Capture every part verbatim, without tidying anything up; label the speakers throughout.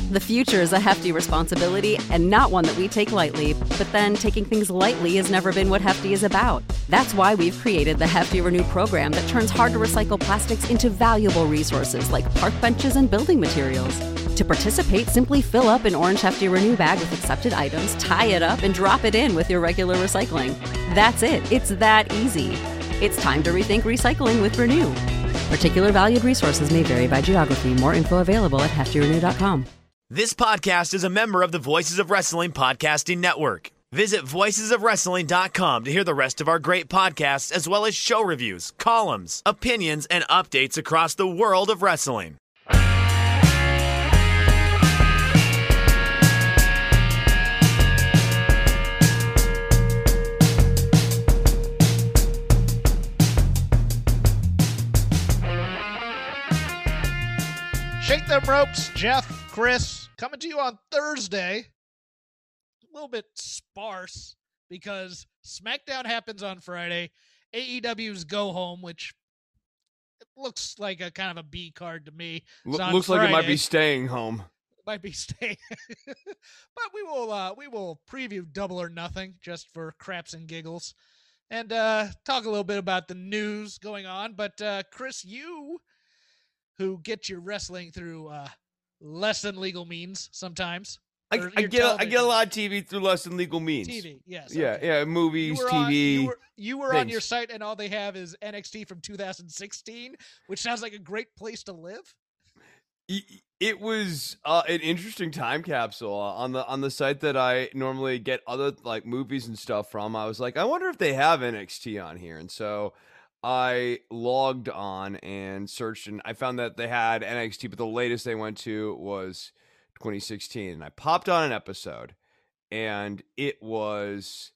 Speaker 1: The future is a hefty responsibility and not one that we take lightly, but then taking things lightly has never been what Hefty is about. That's why we've created the Hefty Renew program that turns hard-to-recycle plastics into valuable resources like park benches and building materials. To participate, simply fill up an orange Hefty Renew bag with accepted items, tie it up, and drop it in with your regular recycling. That's it. It's that easy. It's time to rethink recycling with Renew. Particular valued resources may vary by geography. More info available at hefty renew dot com.
Speaker 2: This podcast is a member of the Voices of Wrestling Podcasting Network. Visit voices of wrestling dot com to hear the rest of our great podcasts, as well as show reviews, columns, opinions, and updates across the world of wrestling.
Speaker 3: Shake them ropes, Jeff, Chris, coming to you on Thursday. A little bit sparse because SmackDown happens on Friday. A E W's Go Home, which it looks like a kind of a B card to me.
Speaker 4: L- looks Friday. Like it might be staying home.
Speaker 3: It might be staying. But we will uh, we will preview Double or Nothing just for craps and giggles and uh, talk a little bit about the news going on. But uh, Chris, you who get your wrestling through uh, less than legal means sometimes.
Speaker 4: I, I get a, I get a lot of T V through less than legal means.
Speaker 3: T V, yes.
Speaker 4: Yeah,
Speaker 3: okay.
Speaker 4: yeah, movies,
Speaker 3: you
Speaker 4: T V.
Speaker 3: On, you were, you were on
Speaker 4: things.
Speaker 3: your site, and all they have is N X T from two thousand sixteen, which sounds like a great place to live.
Speaker 4: It was uh, an interesting time capsule uh, on the on the site that I normally get other like movies and stuff from. I was like, I wonder if they have N X T on here, and so I logged on and searched, and I found that they had N X T, but the latest they went to was twenty sixteen. And I popped on an episode, and it was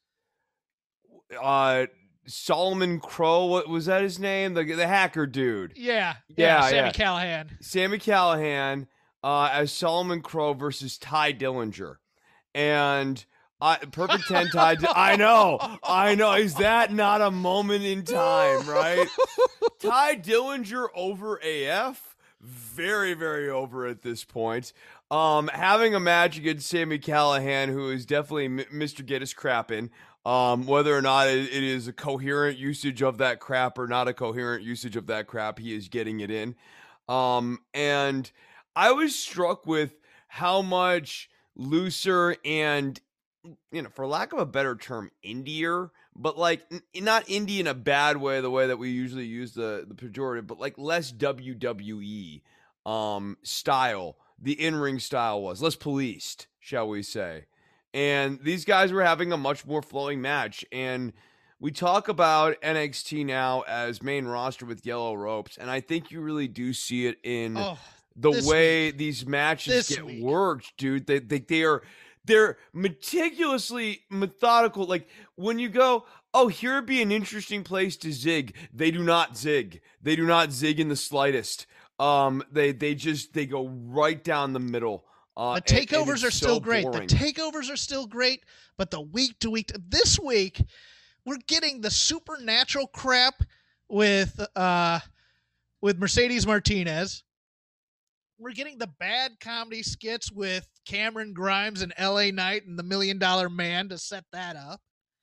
Speaker 4: uh, Solomon Crow. What was that his name? The the hacker dude.
Speaker 3: Yeah,
Speaker 4: yeah,
Speaker 3: yeah. Sammy
Speaker 4: yeah.
Speaker 3: Callahan.
Speaker 4: Sammy Callahan uh, as Solomon Crow versus Ty Dillinger, and. I, perfect ten Ty. I know, I know. Is that not a moment in time, right? Ty Dillinger over A F, very, very over at this point. Um, having a match against Sammy Callahan, who is definitely M- Mister Get His Crap In. Um, whether or not it, it is a coherent usage of that crap or not a coherent usage of that crap, he is getting it in. Um, and I was struck with how much looser and, you know, for lack of a better term, indier, but like n- not indie in a bad way, the way that we usually use the, the pejorative, but like less W W E um, style, the in-ring style was, less policed, shall we say. And these guys were having a much more flowing match. And we talk about N X T now as main roster with yellow ropes, and I think you really do see it in
Speaker 3: oh,
Speaker 4: the way
Speaker 3: week.
Speaker 4: these matches
Speaker 3: this
Speaker 4: get
Speaker 3: week.
Speaker 4: worked, dude. They, they, they are... They're meticulously methodical. Like when you go, oh, here would be an interesting place to zig. They do not zig. They do not zig in the slightest. Um, they they just they go right down the middle. Uh,
Speaker 3: the takeovers
Speaker 4: and, and
Speaker 3: are still
Speaker 4: so
Speaker 3: great.
Speaker 4: boring.
Speaker 3: The takeovers are still great, but the week to week this week, we're getting the supernatural crap with uh with Mercedes Martinez. We're getting the bad comedy skits with Cameron Grimes and L A Knight and the Million Dollar Man to set that up.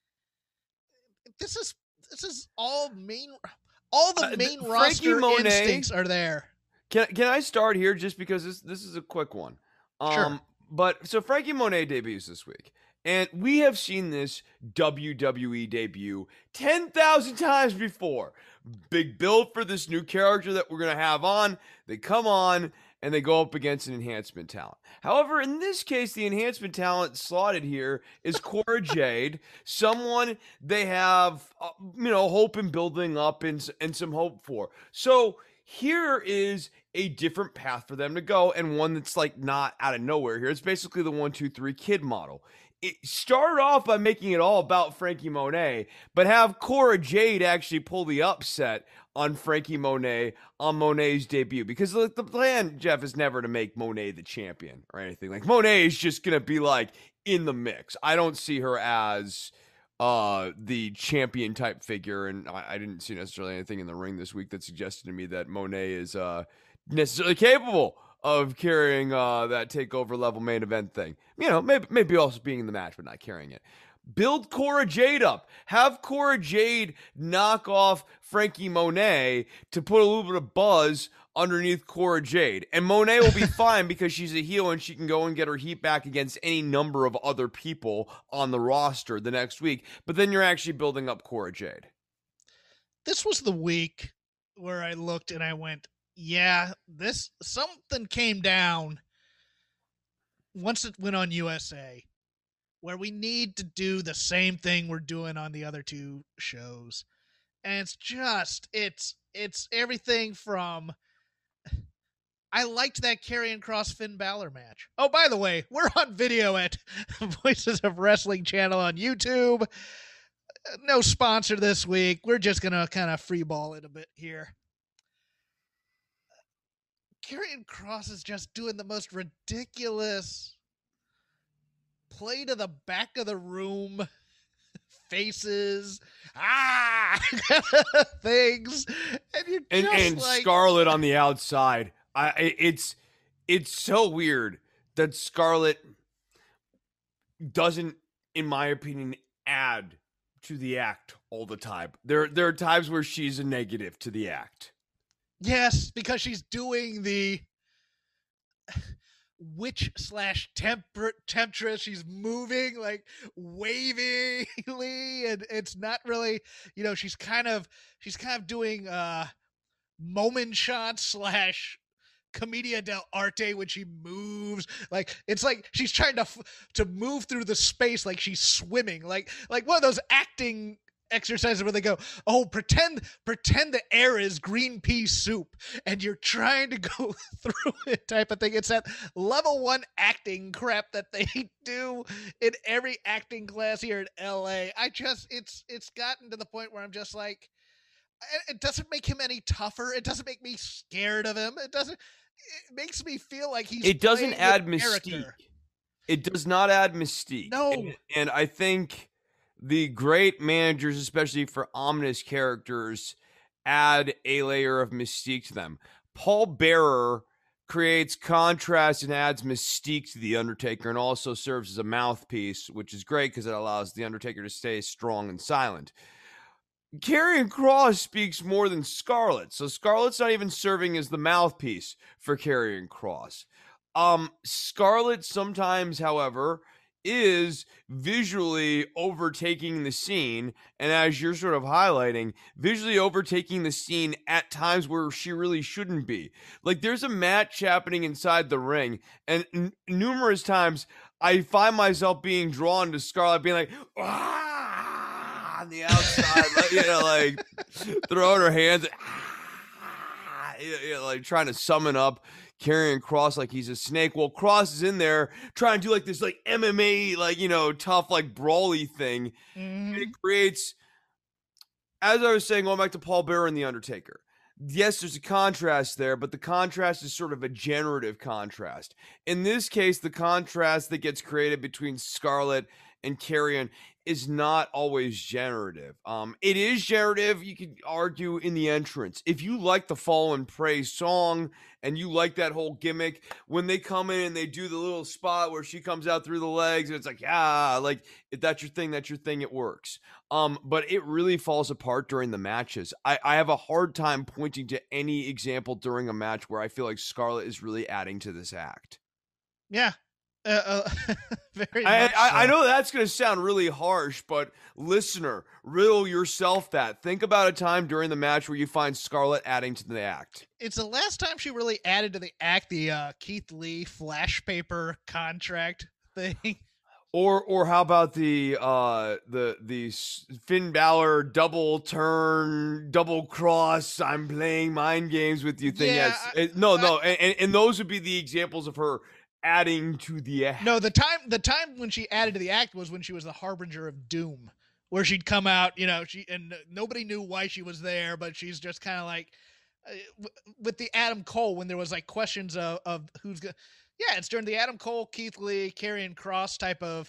Speaker 3: This is this is all main all the main uh, roster
Speaker 4: Monet,
Speaker 3: instincts are there.
Speaker 4: Can can I start here just because this this is a quick one? Um,
Speaker 3: sure.
Speaker 4: But so Frankie Monet debuts this week, and we have seen this W W E debut ten thousand times before. Big build for this new character that we're gonna have on. They come on. And they go up against an enhancement talent. However, in this case, the enhancement talent slotted here is Cora Jade, someone they have, uh, you know, hope in building up and, and some hope for. So here is a different path for them to go, and one that's like not out of nowhere here. It's basically the one, two, three kid model. It started off by making it all about Frankie Monet, but have Cora Jade actually pull the upset on Frankie Monet on Monet's debut. Because the, the plan, Jeff, is never to make Monet the champion or anything. Like, Monet is just going to be, like, in the mix. I don't see her as uh, the champion type figure, and I, I didn't see necessarily anything in the ring this week that suggested to me that Monet is uh, necessarily capable of carrying uh, that takeover level main event thing. You know, maybe maybe also being in the match but not carrying it. Build Cora Jade up. Have Cora Jade knock off Frankie Monet to put a little bit of buzz underneath Cora Jade. And Monet will be fine because she's a heel and she can go and get her heat back against any number of other people on the roster the next week. But then you're actually building up Cora Jade.
Speaker 3: This was the week where I looked and I went, yeah, this something came down once it went on U S A, where we need to do the same thing we're doing on the other two shows. And it's just, it's, it's everything from, I liked that Karrion Kross Finn Balor match. Oh, by the way, we're on video at Voices of Wrestling channel on YouTube. No sponsor this week. We're just going to kind of freeball it a bit here. Karrion Kross is just doing the most ridiculous play to the back of the room faces, ah, things, and you're
Speaker 4: and,
Speaker 3: just
Speaker 4: and
Speaker 3: like
Speaker 4: Scarlett on the outside. I it's it's so weird that Scarlett doesn't, in my opinion, add to the act all the time. There there are times where she's a negative to the act.
Speaker 3: Yes, because she's doing the witch slash temper temptress. She's moving like wavingly, and it's not really, you know, she's kind of she's kind of doing uh moment shots slash commedia dell'arte when she moves. Like it's like she's trying to to move through the space like she's swimming, like like one of those acting exercises where they go, oh, pretend pretend the air is green pea soup and you're trying to go through it type of thing. It's that level one acting crap that they do in every acting class here in L A. I just it's it's gotten to the point where I'm just like, it doesn't make him any tougher. It doesn't make me scared of him. It doesn't it makes me feel like he's
Speaker 4: it doesn't add mystique.
Speaker 3: Character.
Speaker 4: It does not add mystique.
Speaker 3: No.
Speaker 4: And, and I think the great managers, especially for ominous characters, add a layer of mystique to them. Paul Bearer creates contrast and adds mystique to The Undertaker and also serves as a mouthpiece, which is great because it allows The Undertaker to stay strong and silent. Karrion Kross speaks more than Scarlett, so Scarlett's not even serving as the mouthpiece for Karrion Kross. Um, Scarlett sometimes, however, is visually overtaking the scene, and as you're sort of highlighting, visually overtaking the scene at times where she really shouldn't be. Like there's a match happening inside the ring, and n- numerous times I find myself being drawn to Scarlett being like, ah, on the outside, like, you know, like throwing her hands, ah, you know, like trying to summon up Karrion Kross like he's a snake. Well, Kross is in there trying to do like this like M M A, like, you know, tough, like brawly thing. Mm. It creates, as I was saying, going back to Paul Bearer and The Undertaker. Yes, there's a contrast there, but the contrast is sort of a generative contrast. In this case, the contrast that gets created between Scarlett and Karrion is not always generative. Um, it is generative, you could argue, in the entrance. If you like the Fall and Pray song and you like that whole gimmick, when they come in and they do the little spot where she comes out through the legs and it's like, yeah, like if that's your thing, that's your thing, it works. Um, but it really falls apart during the matches. I, I have a hard time pointing to any example during a match where I feel like Scarlett is really adding to this act.
Speaker 3: Yeah. Uh, uh, very
Speaker 4: I,
Speaker 3: much
Speaker 4: I,
Speaker 3: so.
Speaker 4: I know that's going to sound really harsh, but listener, riddle yourself that. Think about a time during the match where you find Scarlett adding to the act.
Speaker 3: It's the last time she really added to the act, the uh, Keith Lee flash paper contract thing.
Speaker 4: Or or how about the uh the the Finn Balor double turn, double cross, I'm playing mind games with you thing?
Speaker 3: Yeah,
Speaker 4: yes.
Speaker 3: I,
Speaker 4: it, no,
Speaker 3: I,
Speaker 4: no, and, and those would be the examples of her adding to the act.
Speaker 3: No, the time the time when she added to the act was when she was the harbinger of doom, where she'd come out, you know, she and nobody knew why she was there, but she's just kind of like uh, w- with the Adam Cole when there was like questions of of who's gonna. Yeah, it's during the Adam Cole, Keith Lee, Karrion Kross type of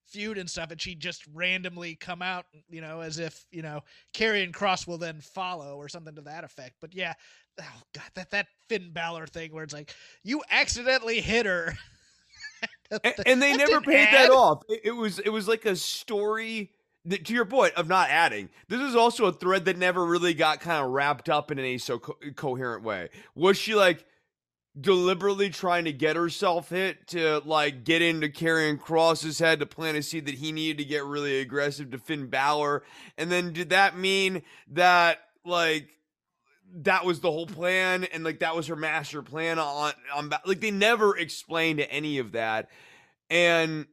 Speaker 3: feud and stuff, and she'd just randomly come out, you know, as if, you know, Karrion Kross will then follow or something to that effect. But yeah, oh god, that that Finn Balor thing where it's like you accidentally hit her,
Speaker 4: and, and they never paid add. that off. It, it was it was like a story. That, to your point of not adding, this is also a thread that never really got kind of wrapped up in any so co- coherent way. Was she like deliberately trying to get herself hit to like get into Karrion Kross's head to plant a seed that he needed to get really aggressive to Finn Balor? And then did that mean that like that was the whole plan and like that was her master plan on on like they never explained any of that. And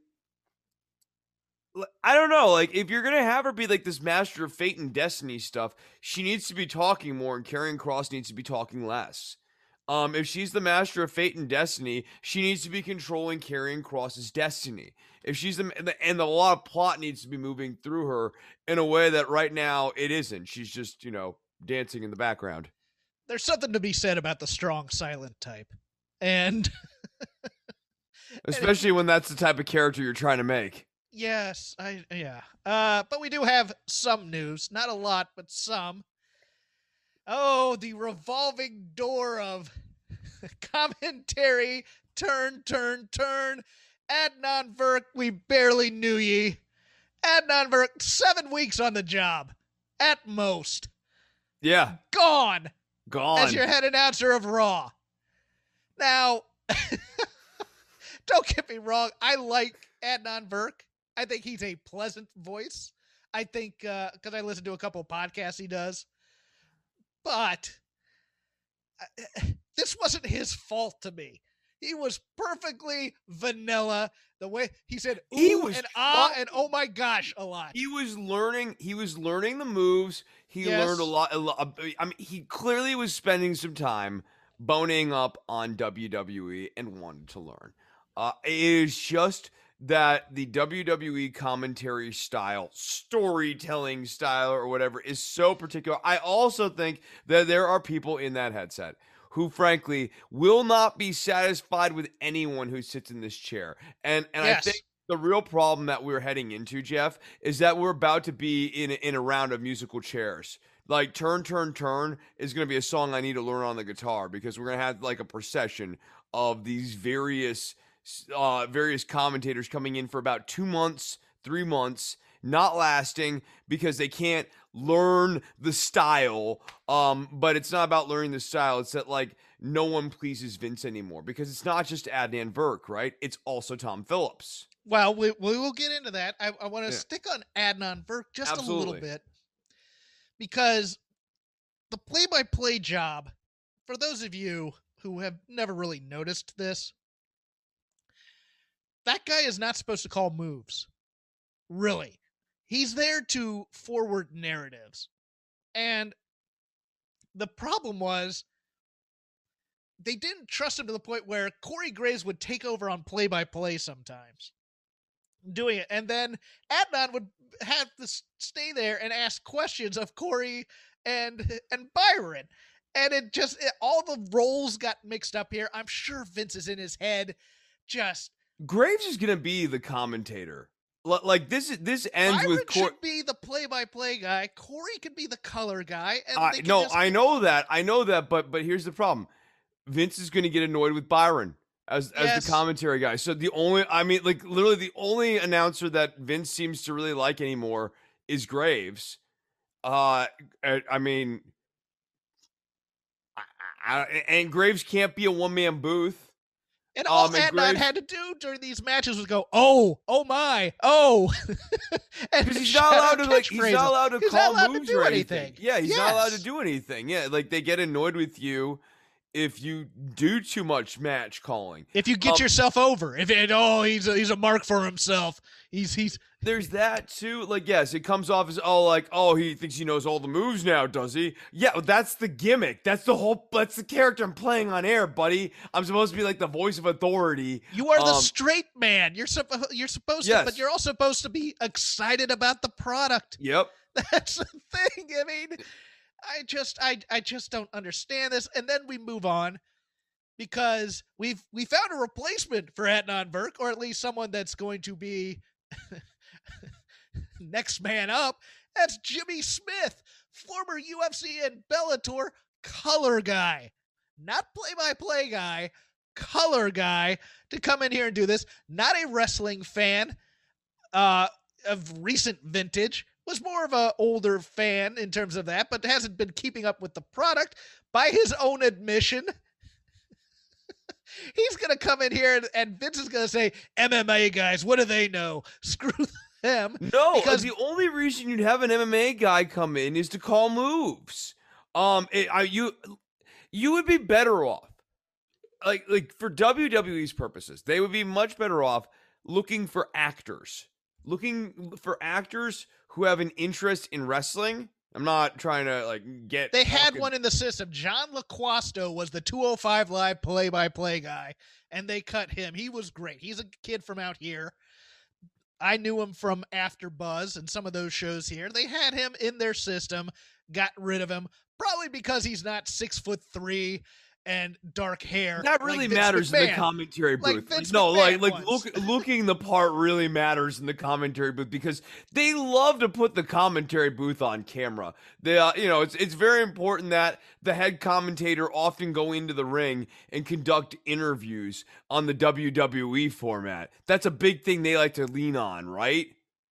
Speaker 4: I don't know, like if you're gonna have her be like this master of fate and destiny stuff, she needs to be talking more and Karrion Kross needs to be talking less. Um, if she's the master of fate and destiny, she needs to be controlling Karrion Kross's destiny. If she's the and a lot of plot needs to be moving through her in a way that right now it isn't. She's just, you know, dancing in the background.
Speaker 3: There's something to be said about the strong silent type, and
Speaker 4: especially when that's the type of character you're trying to make.
Speaker 3: Yes, I yeah. Uh, but we do have some news, not a lot, but some. Oh, the revolving door of commentary. Turn, turn, turn. Adnan Virk, we barely knew ye. Adnan Virk, seven weeks on the job. At most.
Speaker 4: Yeah.
Speaker 3: Gone.
Speaker 4: Gone.
Speaker 3: As your head announcer of Raw. Now, don't get me wrong. I like Adnan Virk. I think he's a pleasant voice. I think, because uh, I listen to a couple of podcasts he does. But uh, this wasn't his fault to me. He was perfectly vanilla. The way he said ooh
Speaker 4: he was
Speaker 3: and ah and oh my gosh a lot.
Speaker 4: He was learning. He was learning the moves. He
Speaker 3: yes.
Speaker 4: learned a lot, a lot. I mean, he clearly was spending some time boning up on W W E and wanted to learn. Uh, it is just that the W W E commentary style, storytelling style, or whatever is so particular. I also think that there are people in that headset who, frankly, will not be satisfied with anyone who sits in this chair. And and
Speaker 3: yes.
Speaker 4: I think the real problem that we're heading into, Jeff, is that we're about to be in a, in a round of musical chairs. Like Turn, Turn, Turn is going to be a song I need to learn on the guitar because we're going to have like a procession of these various uh, various commentators coming in for about two months, three months, not lasting because they can't learn the style. Um, but it's not about learning the style. It's that like no one pleases Vince anymore because it's not just Adnan Virk, right? It's also Tom Phillips.
Speaker 3: Well, we, we will get into that. I, I want to
Speaker 4: Yeah.
Speaker 3: stick on Adnan Virk just
Speaker 4: Absolutely.
Speaker 3: a little bit because the play-by-play job, for those of you who have never really noticed this, that guy is not supposed to call moves. Really. He's there to forward narratives. And the problem was they didn't trust him to the point where Corey Graves would take over on play-by-play sometimes. Doing it. And then Adnan would have to stay there and ask questions of Corey and and Byron. And it just, it, all the roles got mixed up here. I'm sure Vince is in his head just...
Speaker 4: Graves is going to be the commentator. L- like this this ends
Speaker 3: Byron
Speaker 4: with Corey.
Speaker 3: should be the play-by-play guy. Corey could be the color guy. And
Speaker 4: I,
Speaker 3: they could
Speaker 4: no,
Speaker 3: just-
Speaker 4: I know that. I know that, but but here's the problem. Vince is going to get annoyed with Byron as as
Speaker 3: Yes.
Speaker 4: the commentary guy. So the only, I mean, like literally the only announcer that Vince seems to really like anymore is Graves. Uh, I, I mean, I, I, and Graves can't be a one-man booth.
Speaker 3: And all
Speaker 4: Um, and
Speaker 3: Adnan
Speaker 4: Graves-
Speaker 3: had to do during these matches was go, oh, oh my, oh. And
Speaker 4: Because he's
Speaker 3: shout
Speaker 4: not allowed
Speaker 3: out
Speaker 4: to like he's
Speaker 3: catchphrases.
Speaker 4: not allowed to
Speaker 3: He's
Speaker 4: call
Speaker 3: not allowed to
Speaker 4: moves
Speaker 3: do
Speaker 4: or
Speaker 3: anything.
Speaker 4: anything. Yeah, he's not allowed to
Speaker 3: Yes.
Speaker 4: do anything. Yeah, like they get annoyed with you if you do too much match calling.
Speaker 3: If you get
Speaker 4: Um,
Speaker 3: yourself over, if it, oh, he's a, he's a mark for himself. He's he's
Speaker 4: There's that too. Like, yes, it comes off as oh, like oh, he thinks he knows all the moves now, does he? Yeah, but that's the gimmick. That's the whole. That's the character I'm playing on air, buddy. I'm supposed to be like the voice of authority.
Speaker 3: you are the
Speaker 4: Um,
Speaker 3: straight man. You're supposed you're supposed
Speaker 4: Yes.
Speaker 3: to, but you're also supposed to be excited about the product.
Speaker 4: Yep.
Speaker 3: That's the thing. I mean, I just I I just don't understand this. And then we move on because we've we found a replacement for Adnan Virk, or at least someone that's going to be Next man up, that's Jimmy Smith, former U F C and Bellator color guy. Not play-by-play guy, color guy, to come in here and do this. Not a wrestling fan uh, of recent vintage. Was more of a older fan in terms of that, but hasn't been keeping up with the product by his own admission. He's going to come in here and, and Vince is going to say, M M A guys, what do they know? Screw them.
Speaker 4: No,
Speaker 3: because
Speaker 4: the only reason you'd have an M M A guy come in is to call moves. Um, it, I, you, you would be better off, like, like for W W E's purposes, they would be much better off looking for actors, looking for actors who have an interest in wrestling. I'm not trying to like get.
Speaker 3: They had
Speaker 4: fucking...
Speaker 3: one in the system. John LaQuasto was the two oh five Live play-by-play guy, and they cut him. He was great. He's a kid from out here. I knew him from After Buzz and some of those shows here. They had him in their system, got rid of him, probably because he's not six foot three and dark hair.
Speaker 4: That really
Speaker 3: like Vince
Speaker 4: matters
Speaker 3: McMahon.
Speaker 4: in the commentary
Speaker 3: Like
Speaker 4: booth.
Speaker 3: Vince
Speaker 4: no,
Speaker 3: McMahon
Speaker 4: like like
Speaker 3: once.
Speaker 4: look, looking the part really matters in the commentary booth because they love to put the commentary booth on camera. They, uh, you know, it's it's very important that the head commentator often go into the ring and conduct interviews on the W W E format. That's a big thing they like to lean on, right?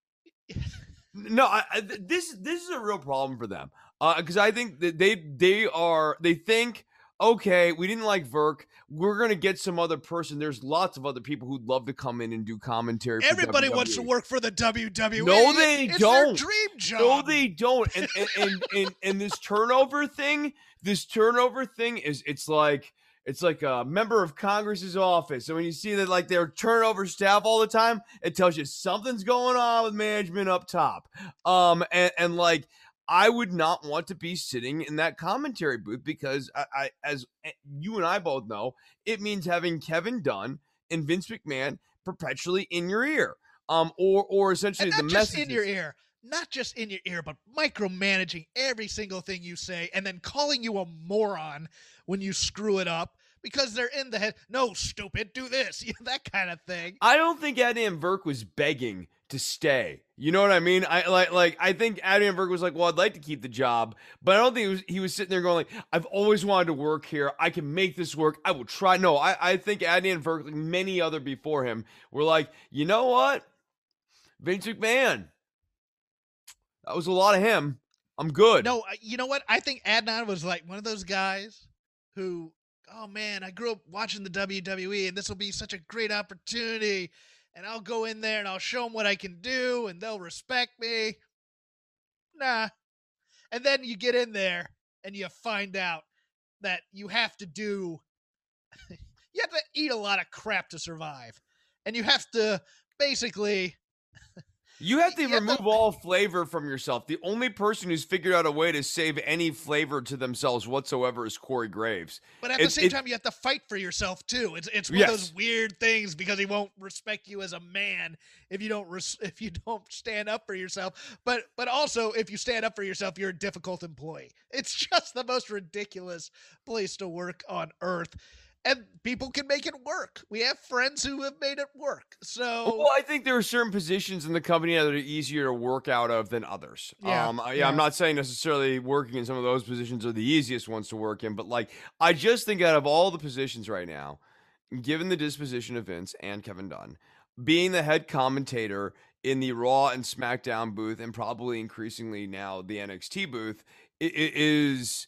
Speaker 4: No, I, I, this this is a real problem for them because uh, I think that they they are they think. Okay, we didn't like Verk. We're going to get some other person. There's lots of other people who'd love to come in and do commentary for
Speaker 3: Everybody
Speaker 4: W W E.
Speaker 3: wants to work for the W W E.
Speaker 4: No, they
Speaker 3: it's
Speaker 4: don't.
Speaker 3: Their dream job.
Speaker 4: No, they don't. And and, and, and and this turnover thing, this turnover thing is it's like it's like a member of Congress's office. So when you see that like their turnover staff all the time, it tells you something's going on with management up top. Um and, and like I would not want to be sitting in that commentary booth because I, I, as you and I both know, it means having Kevin Dunn and Vince McMahon perpetually in your ear. Um, or, or essentially
Speaker 3: and not
Speaker 4: the
Speaker 3: just
Speaker 4: messages.
Speaker 3: in your ear, not just in your ear, but micromanaging every single thing you say and then calling you a moron when you screw it up because they're in the head. No, stupid, do this, that kind of thing.
Speaker 4: I don't think Adam Verk was begging to stay. You know what I mean? I like like I think Adam Verk was like, well, I'd like to keep the job, but I don't think he was, he was sitting there going like, I've always wanted to work here. I can make this work. I will try. No, I, I think Adam Verk, like many other before him, were like, you know what? Vince McMahon. That was a lot of him. I'm good.
Speaker 3: No, you know what? I think Adnan was like one of those guys who, oh man, I grew up watching the W W E and this will be such a great opportunity. And I'll go in there and I'll show them what I can do and they'll respect me. Nah. And then you get in there and you find out that you have to do, you have to eat a lot of crap to survive. And you have to basically...
Speaker 4: You have to
Speaker 3: you
Speaker 4: remove
Speaker 3: have to,
Speaker 4: all flavor from yourself. The only person who's figured out a way to save any flavor to themselves whatsoever is Corey Graves.
Speaker 3: But at
Speaker 4: it,
Speaker 3: the same
Speaker 4: it,
Speaker 3: time, you have to fight for yourself too. It's it's one
Speaker 4: yes.
Speaker 3: of those weird things because he won't respect you as a man if you don't res- if you don't stand up for yourself. But but also if you stand up for yourself, you're a difficult employee. It's just the most ridiculous place to work on earth. And people can make it work. We have friends who have made it work. So,
Speaker 4: well, I think there are certain positions in the company that are easier to work out of than others.
Speaker 3: Yeah,
Speaker 4: um, yeah,
Speaker 3: yeah.
Speaker 4: I'm not saying necessarily working in some of those positions are the easiest ones to work in, but like, I just think out of all the positions right now, given the disposition of Vince and Kevin Dunn, being the head commentator in the Raw and SmackDown booth, and probably increasingly now the N X T booth, it, it is,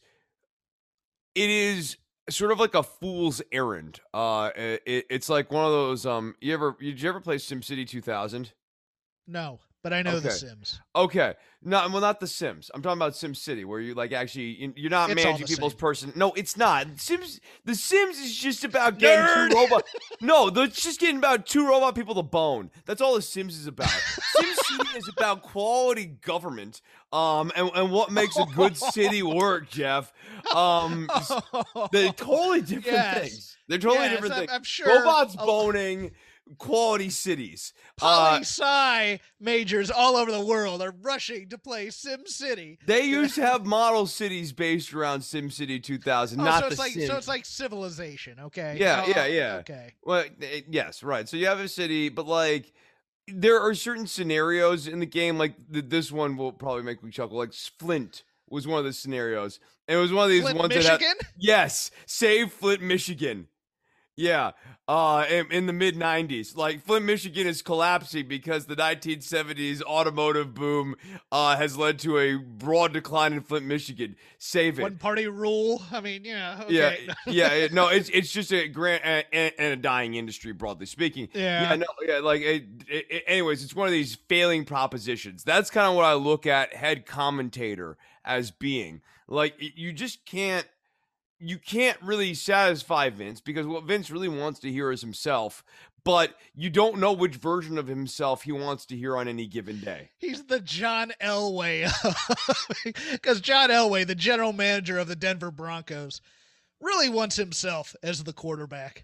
Speaker 4: it is. sort of like a fool's errand. Uh, it, it's like one of those. Um, you ever did you ever play SimCity two thousand?
Speaker 3: no, but I know
Speaker 4: Okay.
Speaker 3: The Sims.
Speaker 4: Okay, no, well, not The Sims. I'm talking about SimCity, where you like actually you're not
Speaker 3: It's all
Speaker 4: managing
Speaker 3: the
Speaker 4: people's
Speaker 3: same.
Speaker 4: person. No, it's not. Sims, The Sims is just about getting
Speaker 3: Nerd!
Speaker 4: two robot. No, it's just getting about two robot people to bone. That's all The Sims is about. SimCity is about quality government. Um, and, and what makes a good city work, Jeff. Um, they're totally different
Speaker 3: Yes.
Speaker 4: things. They're totally
Speaker 3: Yes,
Speaker 4: different
Speaker 3: I'm-
Speaker 4: things.
Speaker 3: I'm sure
Speaker 4: Robots
Speaker 3: a-
Speaker 4: boning, quality cities.
Speaker 3: Poli
Speaker 4: Uh,
Speaker 3: sci majors all over the world are rushing to play Sim City.
Speaker 4: They used to have model cities based around SimCity two thousand,
Speaker 3: Oh,
Speaker 4: not
Speaker 3: so
Speaker 4: the
Speaker 3: it's like
Speaker 4: Sims.
Speaker 3: so it's like Civilization, okay?
Speaker 4: Yeah,
Speaker 3: Oh,
Speaker 4: yeah, yeah.
Speaker 3: Okay.
Speaker 4: Well, eh, yes, right. So you have a city, but like there are certain scenarios in the game, like th- this one will probably make me chuckle. Like Flint was one of the scenarios. And it was one of these
Speaker 3: Flint,
Speaker 4: ones
Speaker 3: Michigan?
Speaker 4: that had, yes, save Flint, Michigan. Yeah, uh, in, in the mid nineties. Like, Flint, Michigan is collapsing because the nineteen seventies automotive boom uh, has led to a broad decline in Flint, Michigan. Save it.
Speaker 3: One party rule. I mean, yeah. Okay.
Speaker 4: Yeah, yeah, it- no, it's it's just a grand and, and a dying industry, broadly speaking.
Speaker 3: Yeah.
Speaker 4: yeah, no, yeah, like, it, it, it- anyways, it's one of these failing propositions. That's kind of what I look at head commentator as being. Like, y- you just can't, you can't really satisfy Vince because what Vince really wants to hear is himself, but you don't know which version of himself he wants to hear on any given day.
Speaker 3: He's the John Elway. Because John Elway, the general manager of the Denver Broncos, really wants himself as the quarterback.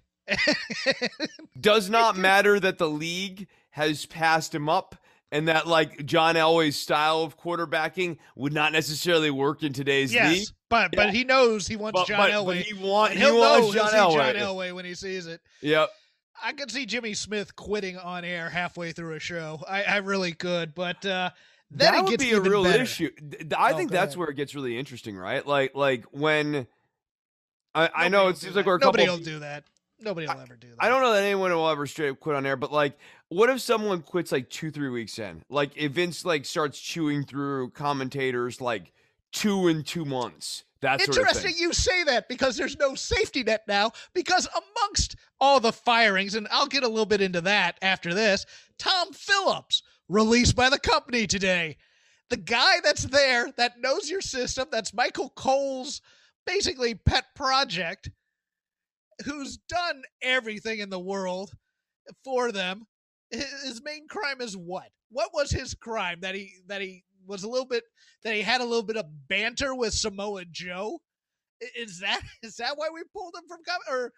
Speaker 4: Does not matter that the league has passed him up and that, like, John Elway's style of quarterbacking would not necessarily work in today's
Speaker 3: Yes,
Speaker 4: league.
Speaker 3: but but
Speaker 4: Yeah.
Speaker 3: he knows he wants
Speaker 4: But,
Speaker 3: John
Speaker 4: but,
Speaker 3: Elway.
Speaker 4: but he, want,
Speaker 3: and
Speaker 4: he
Speaker 3: he'll
Speaker 4: wants
Speaker 3: know
Speaker 4: John
Speaker 3: he'll see
Speaker 4: Elway.
Speaker 3: John Elway when he sees it.
Speaker 4: Yep.
Speaker 3: I could see Jimmy Smith quitting on air halfway through a show. I, I really could, but uh, then
Speaker 4: That
Speaker 3: it
Speaker 4: would
Speaker 3: gets
Speaker 4: be a
Speaker 3: even
Speaker 4: real
Speaker 3: better.
Speaker 4: issue. Th- I
Speaker 3: Oh,
Speaker 4: think
Speaker 3: go
Speaker 4: that's
Speaker 3: ahead.
Speaker 4: where it gets really interesting, right? Like, like when I, I
Speaker 3: Nobody
Speaker 4: know
Speaker 3: will
Speaker 4: it
Speaker 3: do
Speaker 4: seems like
Speaker 3: that.
Speaker 4: we're a
Speaker 3: Nobody
Speaker 4: couple.
Speaker 3: will do that. Nobody will ever do that.
Speaker 4: I don't know that anyone will ever straight up quit on air, but like, what if someone quits like two, three weeks in? Like, if Vince like starts chewing through commentators like two in two months. That sort of
Speaker 3: Interesting
Speaker 4: thing.
Speaker 3: you say that because there's no safety net now because amongst all the firings, and I'll get a little bit into that after this, Tom Phillips released by the company today. The guy that's there that knows your system, that's Michael Cole's basically pet project, who's done everything in the world for them. His main crime is what? What was his crime? That he that he was a little bit that he had a little bit of banter with Samoa Joe? Is that is that why we pulled him from com- or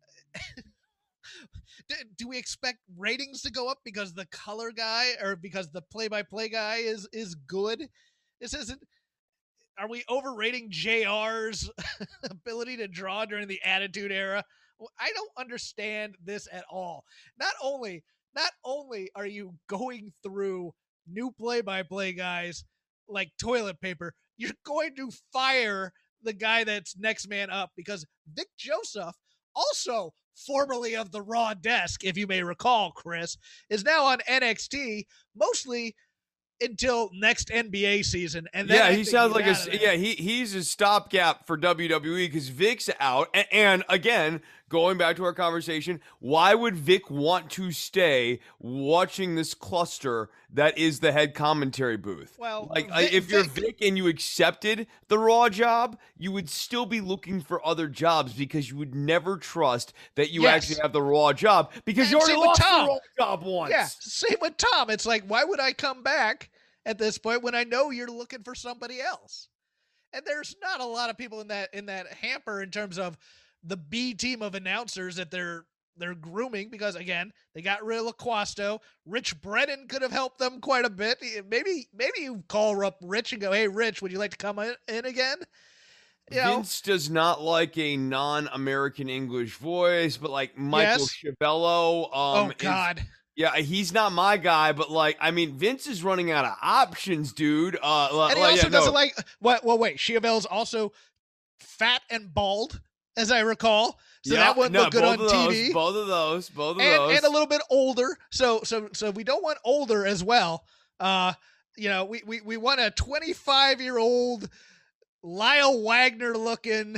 Speaker 3: do, do we expect ratings to go up because the color guy or because the play-by-play guy is is good? This isn't. Are we overrating J R's ability to draw during the Attitude Era? Well, I don't understand this at all. Not only not only are you going through new play-by-play guys like toilet paper, you're going to fire the guy that's next man up because Vic Joseph, also formerly of the Raw desk, if you may recall, Chris, is now on N X T, mostly until next N B A season. And then
Speaker 4: yeah,
Speaker 3: I
Speaker 4: he
Speaker 3: think
Speaker 4: sounds
Speaker 3: he's
Speaker 4: like
Speaker 3: out of
Speaker 4: a
Speaker 3: there.
Speaker 4: yeah. He he's a stopgap for W W E because Vic's out. And, and again, going back to our conversation, why would Vic want to stay watching this cluster that is the head commentary booth?
Speaker 3: Well,
Speaker 4: like
Speaker 3: Vic-
Speaker 4: if you're
Speaker 3: Vic-
Speaker 4: Vic and you accepted the Raw job, you would still be looking for other jobs because you would never trust that you
Speaker 3: Yes.
Speaker 4: actually have the Raw job because you
Speaker 3: And
Speaker 4: already
Speaker 3: same with
Speaker 4: lost
Speaker 3: Tom.
Speaker 4: the Raw job once.
Speaker 3: Yeah, same with Tom. It's like, why would I come back at this point when I know you're looking for somebody else? And there's not a lot of people in that in that hamper in terms of the B team of announcers that they're they're grooming because again they got rid of LaQuasto. Rich Brennan could have helped them quite a bit. Maybe maybe you call up Rich and go, hey Rich, would you like to come in, in again? You know,
Speaker 4: Vince does not like a non-American English voice, but like Michael
Speaker 3: Yes.
Speaker 4: Chiavello. Um,
Speaker 3: oh
Speaker 4: is-
Speaker 3: God.
Speaker 4: yeah, he's not my guy, but like, I mean, Vince is running out of options, dude. Uh, li-
Speaker 3: And he
Speaker 4: like,
Speaker 3: also
Speaker 4: yeah, no.
Speaker 3: doesn't like what well wait, Chiavel's also fat and bald, as I recall. So
Speaker 4: Yeah,
Speaker 3: that wouldn't
Speaker 4: no,
Speaker 3: look good
Speaker 4: both
Speaker 3: on
Speaker 4: of
Speaker 3: T
Speaker 4: those,
Speaker 3: V.
Speaker 4: Both of those, both of
Speaker 3: and,
Speaker 4: those.
Speaker 3: and a little bit older. So so so we don't want older as well. Uh, you know, we we we want a twenty-five year old Lyle Wagner looking.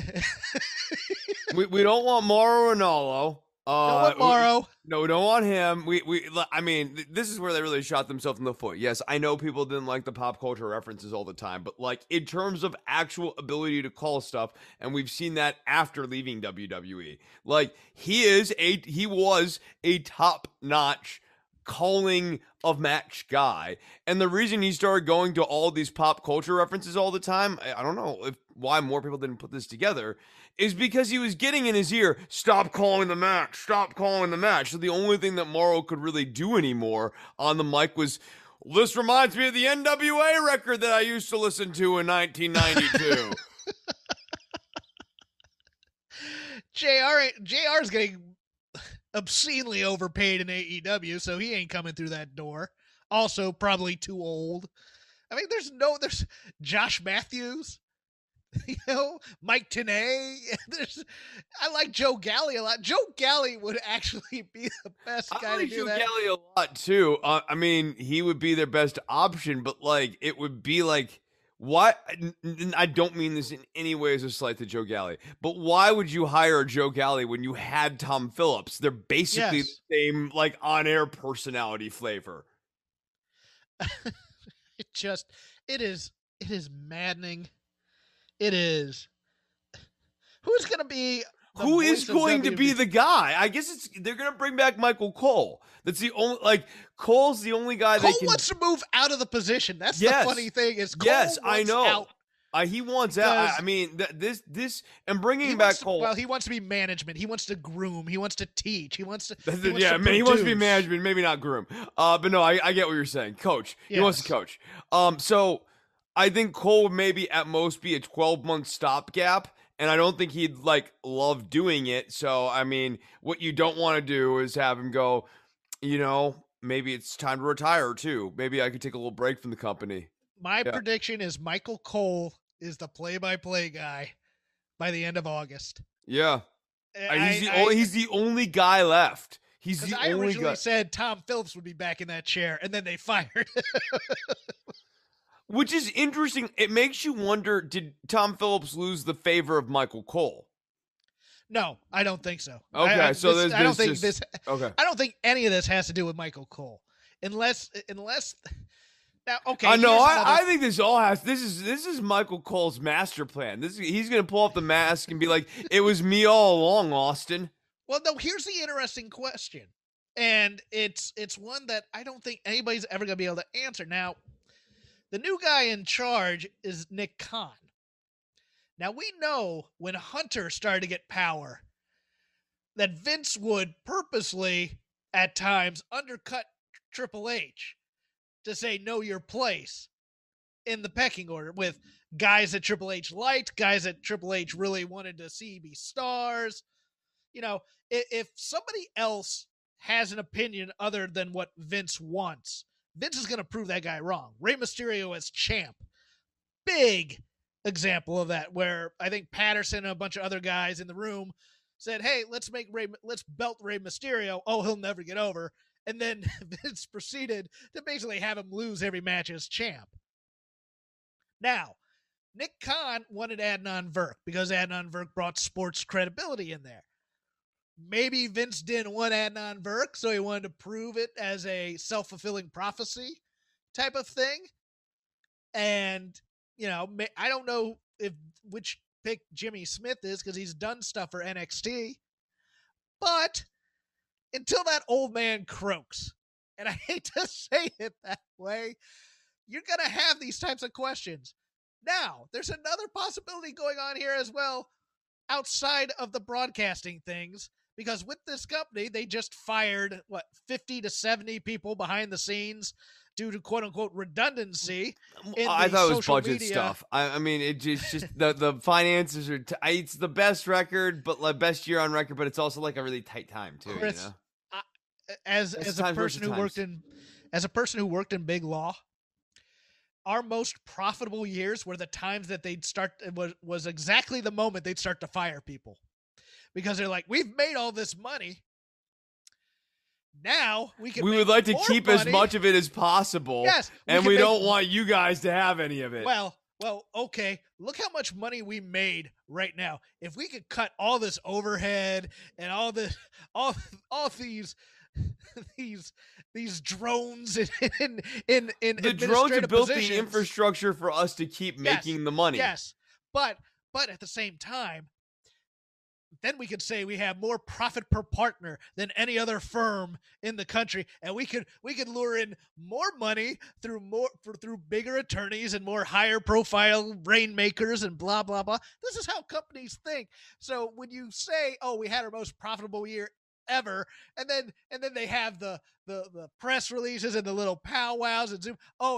Speaker 4: we we don't want Mauro Ranallo. Uh,
Speaker 3: Don't want Morrow.
Speaker 4: No, we don't want him. We we I mean, th- this is where they really shot themselves in the foot. Yes, I know people didn't like the pop culture references all the time, but like in terms of actual ability to call stuff, and we've seen that after leaving W W E. Like he is a he was a top-notch calling of match guy. And the reason he started going to all these pop culture references all the time, I, I don't know if why more people didn't put this together, is because he was getting in his ear, stop calling the match, stop calling the match. So the only thing that Morrow could really do anymore on the mic was, this reminds me of the N W A record that I used to listen to in nineteen ninety-two.
Speaker 3: J R J R's getting obscenely overpaid in A E W, so he ain't coming through that door. Also, probably too old. I mean, there's no, there's Josh Matthews, you know, Mike Tenay. There's, I like Joe Galley a lot. Joe Galley would actually be the best guy
Speaker 4: I like
Speaker 3: to do
Speaker 4: Joe
Speaker 3: that.
Speaker 4: Galley a lot too. Uh, I mean, he would be their best option, but like, it would be like, why? I don't mean this in any way as a slight to Joe Galley, but why would you hire Joe Galley when you had Tom Phillips? They're basically
Speaker 3: Yes.
Speaker 4: the same, like, on-air personality flavor.
Speaker 3: It just, it is, it is maddening. It is. Who's going to be? the
Speaker 4: Who is
Speaker 3: voice of
Speaker 4: going to be
Speaker 3: W W E?
Speaker 4: the guy? I guess it's they're going to bring back Michael Cole. That's the only, like, Cole's the only guy
Speaker 3: Cole
Speaker 4: they can.
Speaker 3: wants to move out of the position. That's
Speaker 4: Yes.
Speaker 3: the funny thing is Cole
Speaker 4: Yes, I
Speaker 3: wants
Speaker 4: know.
Speaker 3: out.
Speaker 4: Uh, he wants out. I,
Speaker 3: Because-
Speaker 4: I mean, th- this, this, and bringing
Speaker 3: He
Speaker 4: back
Speaker 3: wants to,
Speaker 4: Cole.
Speaker 3: well, he wants to be management. He wants to groom. He wants to teach. He wants to.
Speaker 4: That's
Speaker 3: he
Speaker 4: it,
Speaker 3: wants
Speaker 4: yeah,
Speaker 3: to
Speaker 4: man, he wants to be
Speaker 3: produce.
Speaker 4: management, maybe not groom. Uh, but no, I, I get what you're saying. Coach. He wants to
Speaker 3: Yes.
Speaker 4: coach. Um, so I think Cole would maybe at most be a twelve month stopgap, and I don't think he'd like love doing it. So I mean, what you don't want to do is have him go, you know, maybe it's time to retire too. Maybe I could take a little break from the company.
Speaker 3: My
Speaker 4: Yeah.
Speaker 3: prediction is Michael Cole is the play-by-play guy by the end of August.
Speaker 4: Yeah. Uh,
Speaker 3: I,
Speaker 4: he's the
Speaker 3: I-
Speaker 4: only he's the only guy left. He's
Speaker 3: 'cause
Speaker 4: the
Speaker 3: I
Speaker 4: only
Speaker 3: originally
Speaker 4: guy.
Speaker 3: said Tom Phillips would be back in that chair, and then they fired.
Speaker 4: Which is interesting. It makes you wonder, did Tom Phillips lose the favor of Michael Cole?
Speaker 3: No, I don't think so.
Speaker 4: Okay,
Speaker 3: I, I,
Speaker 4: so
Speaker 3: this-
Speaker 4: there's-
Speaker 3: I don't
Speaker 4: there's
Speaker 3: think
Speaker 4: just-
Speaker 3: this.
Speaker 4: Okay.
Speaker 3: I don't think any of this has to do with Michael Cole, unless unless. Now, okay.
Speaker 4: I know.
Speaker 3: here's
Speaker 4: I,
Speaker 3: another-
Speaker 4: I think this all has. This is this is Michael Cole's master plan. This is, he's gonna pull off the mask and be like, "It was me all along, Austin."
Speaker 3: Well, no. Here's the interesting question, and it's it's one that I don't think anybody's ever gonna be able to answer. Now, the new guy in charge is Nick Khan. Now we know when Hunter started to get power, that Vince would purposely, at times, undercut Triple H to say know your place in the pecking order with guys that Triple H liked, guys that Triple H really wanted to see be stars. You know, if, if somebody else has an opinion other than what Vince wants, Vince is going to prove that guy wrong. Rey Mysterio as champ. Big example of that, where I think Patterson and a bunch of other guys in the room said, hey, let's make Rey, let's belt Rey Mysterio. Oh, he'll never get over. And then Vince proceeded to basically have him lose every match as champ. Now, Nick Khan wanted Adnan Virk because Adnan Virk brought sports credibility in there. Maybe Vince didn't want Adnan Virk, so he wanted to prove it as a self-fulfilling prophecy type of thing. And, you know, I don't know if which pick Jimmy Smith is because he's done stuff for N X T. But until that old man croaks, and I hate to say it that way, you're going to have these types of questions. Now, there's another possibility going on here as well outside of the broadcasting things, because with this company, they just fired, what, fifty to seventy people behind the scenes due to quote-unquote redundancy. in
Speaker 4: I
Speaker 3: the
Speaker 4: thought it was
Speaker 3: social
Speaker 4: budget
Speaker 3: media.
Speaker 4: stuff. I, I mean, it just just the the finances are. T- it's the best record, but like best year on record. But it's also like a really tight time too.
Speaker 3: Chris,
Speaker 4: you know?
Speaker 3: As
Speaker 4: It's
Speaker 3: as a
Speaker 4: times
Speaker 3: person
Speaker 4: versus
Speaker 3: who worked
Speaker 4: times.
Speaker 3: in as a person who worked in big law, our most profitable years were the times that they'd start was was exactly the moment they'd start to fire people, because they're like, we've made all this money. Now we can.
Speaker 4: We
Speaker 3: make
Speaker 4: would like to
Speaker 3: more
Speaker 4: keep as
Speaker 3: money."
Speaker 4: much of it as possible.
Speaker 3: Yes, we
Speaker 4: and
Speaker 3: can
Speaker 4: we
Speaker 3: make-
Speaker 4: don't want you guys to have any of it.
Speaker 3: Well, well, okay. Look how much money we made right now. If we could cut all this overhead and all the all all these these these drones in in in, in
Speaker 4: the drones are
Speaker 3: administrative
Speaker 4: built the
Speaker 3: positions-
Speaker 4: infrastructure for us to keep
Speaker 3: Yes,
Speaker 4: making the money.
Speaker 3: Yes, but but at the same time, then we could say we have more profit per partner than any other firm in the country, and we could we could lure in more money through more for, through bigger attorneys and more higher profile rainmakers and blah blah blah. This is how companies think. So when you say, "Oh, we had our most profitable year ever," and then and then they have the the the press releases and the little powwows and Zoom. Oh, and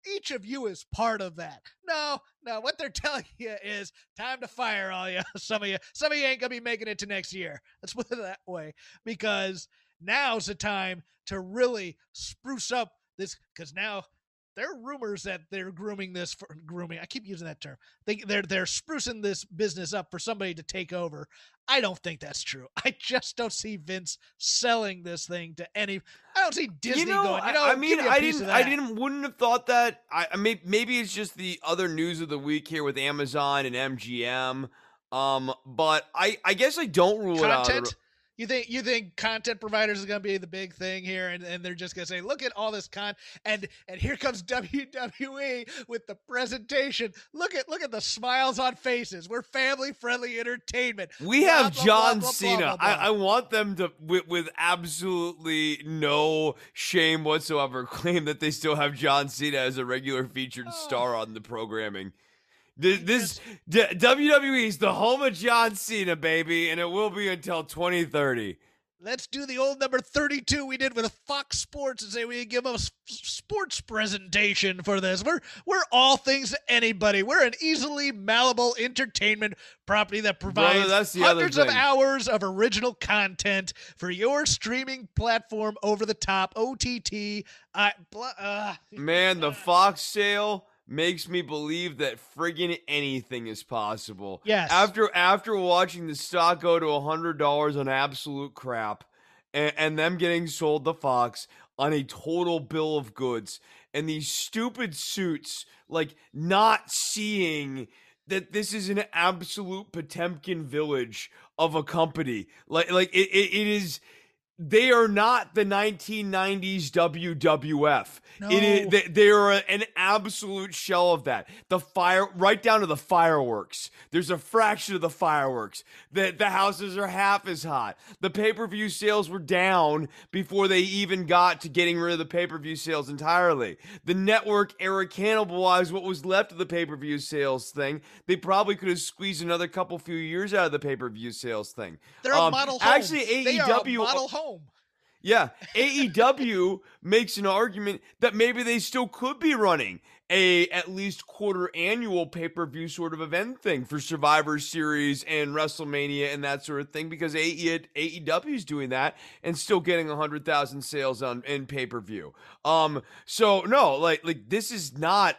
Speaker 3: each of you is part of that. No, no, what they're telling you is time to fire all you. Some of you, some of you ain't going to be making it to next year. Let's put it that way, because now's the time to really spruce up this, because now there are rumors that they're grooming this for grooming. I keep using that term. They, they're they're sprucing this business up for somebody to take over. I don't think that's true. I just don't see Vince selling this thing to any. I don't see Disney
Speaker 4: you know,
Speaker 3: going. You know,
Speaker 4: I, I mean,
Speaker 3: give me a
Speaker 4: I
Speaker 3: piece
Speaker 4: didn't,
Speaker 3: of that.
Speaker 4: I didn't, wouldn't have thought that. I, I may, maybe it's just the other news of the week here with Amazon and M G M. Um, but I, I guess I don't rule
Speaker 3: Content?
Speaker 4: it out.
Speaker 3: You think you think content providers is going to be the big thing here, and, and they're just going to say, look at all this con, and and here comes W W E with the presentation. Look at look at the smiles on faces. We're family friendly entertainment.
Speaker 4: We
Speaker 3: Blah,
Speaker 4: have
Speaker 3: blah,
Speaker 4: John
Speaker 3: blah, blah,
Speaker 4: Cena.
Speaker 3: blah, blah, blah.
Speaker 4: I, I want them to, with, with absolutely no shame whatsoever, claim that they still have John Cena as a regular featured
Speaker 3: Oh.
Speaker 4: star on the programming. This, this D- W W E is the home of John Cena, baby, and it will be until twenty thirty.
Speaker 3: Let's do the old number thirty-two we did with Fox Sports and say we give them a s- sports presentation for this. We're we're all things to anybody. We're an easily malleable entertainment property that provides
Speaker 4: Brother, that's the other
Speaker 3: hundreds of
Speaker 4: thing.
Speaker 3: hours of original content for your streaming platform, over the top, O T T. I, blah, uh,
Speaker 4: Man, the Fox sale makes me believe that friggin' anything is possible.
Speaker 3: Yes.
Speaker 4: After after watching the stock go to one hundred dollars on absolute crap, and, and them getting sold to Fox on a total bill of goods, and these stupid suits, like, not seeing that this is an absolute Potemkin village of a company. Like, like it, it, it is... They are not the nineteen nineties W W F.
Speaker 3: No.
Speaker 4: It is, they, they are a- an absolute shell of that. The fire, right down to the fireworks. There's a fraction of the fireworks. The, the houses are half as hot. The pay-per-view sales were down before they even got to getting rid of the pay-per-view sales entirely. The network era cannibalized what was left of the pay-per-view sales thing. They probably could have squeezed another couple few years out of the pay-per-view sales thing.
Speaker 3: they're a
Speaker 4: Um,
Speaker 3: model home.
Speaker 4: Actually,
Speaker 3: They are a
Speaker 4: A E W
Speaker 3: model home.
Speaker 4: yeah, A E W makes an argument that maybe they still could be running a at least quarter annual pay-per-view sort of event thing for Survivor Series and WrestleMania and that sort of thing, because A E W is doing that and still getting one hundred thousand sales on in pay-per-view. Um, so no, like like this is not.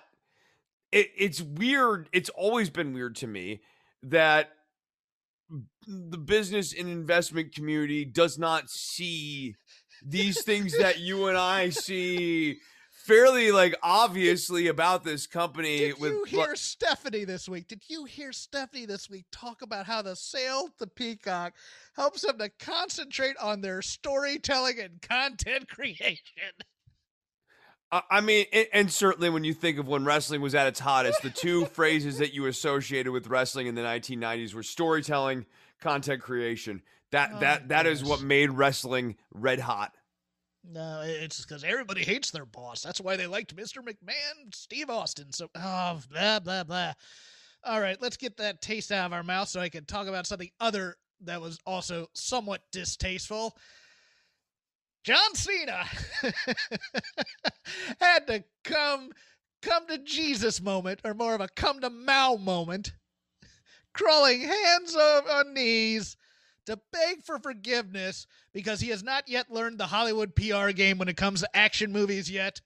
Speaker 4: It, it's weird. It's always been weird to me that the business and investment community does not see these things that you and I see fairly, like, obviously about this company.
Speaker 3: Did
Speaker 4: with
Speaker 3: you hear Stephanie this week? Did you hear Stephanie this week talk about how the sale to Peacock helps them to concentrate on their storytelling and content creation?
Speaker 4: I I mean, and, and certainly when you think of when wrestling was at its hottest, the two phrases that you associated with wrestling in the nineteen nineties were storytelling, content creation. That
Speaker 3: Oh,
Speaker 4: that that is
Speaker 3: goodness.
Speaker 4: what made wrestling red hot.
Speaker 3: No, it's because everybody hates their boss. That's why they liked Mister McMahon, Steve Austin. So, oh, blah, blah, blah. All right, let's get that taste out of our mouth so I can talk about something other that was also somewhat distasteful. John Cena had to come come to Jesus moment, or more of a come to Mao moment, crawling hands on, on knees to beg for forgiveness because he has not yet learned the Hollywood P R game when it comes to action movies yet.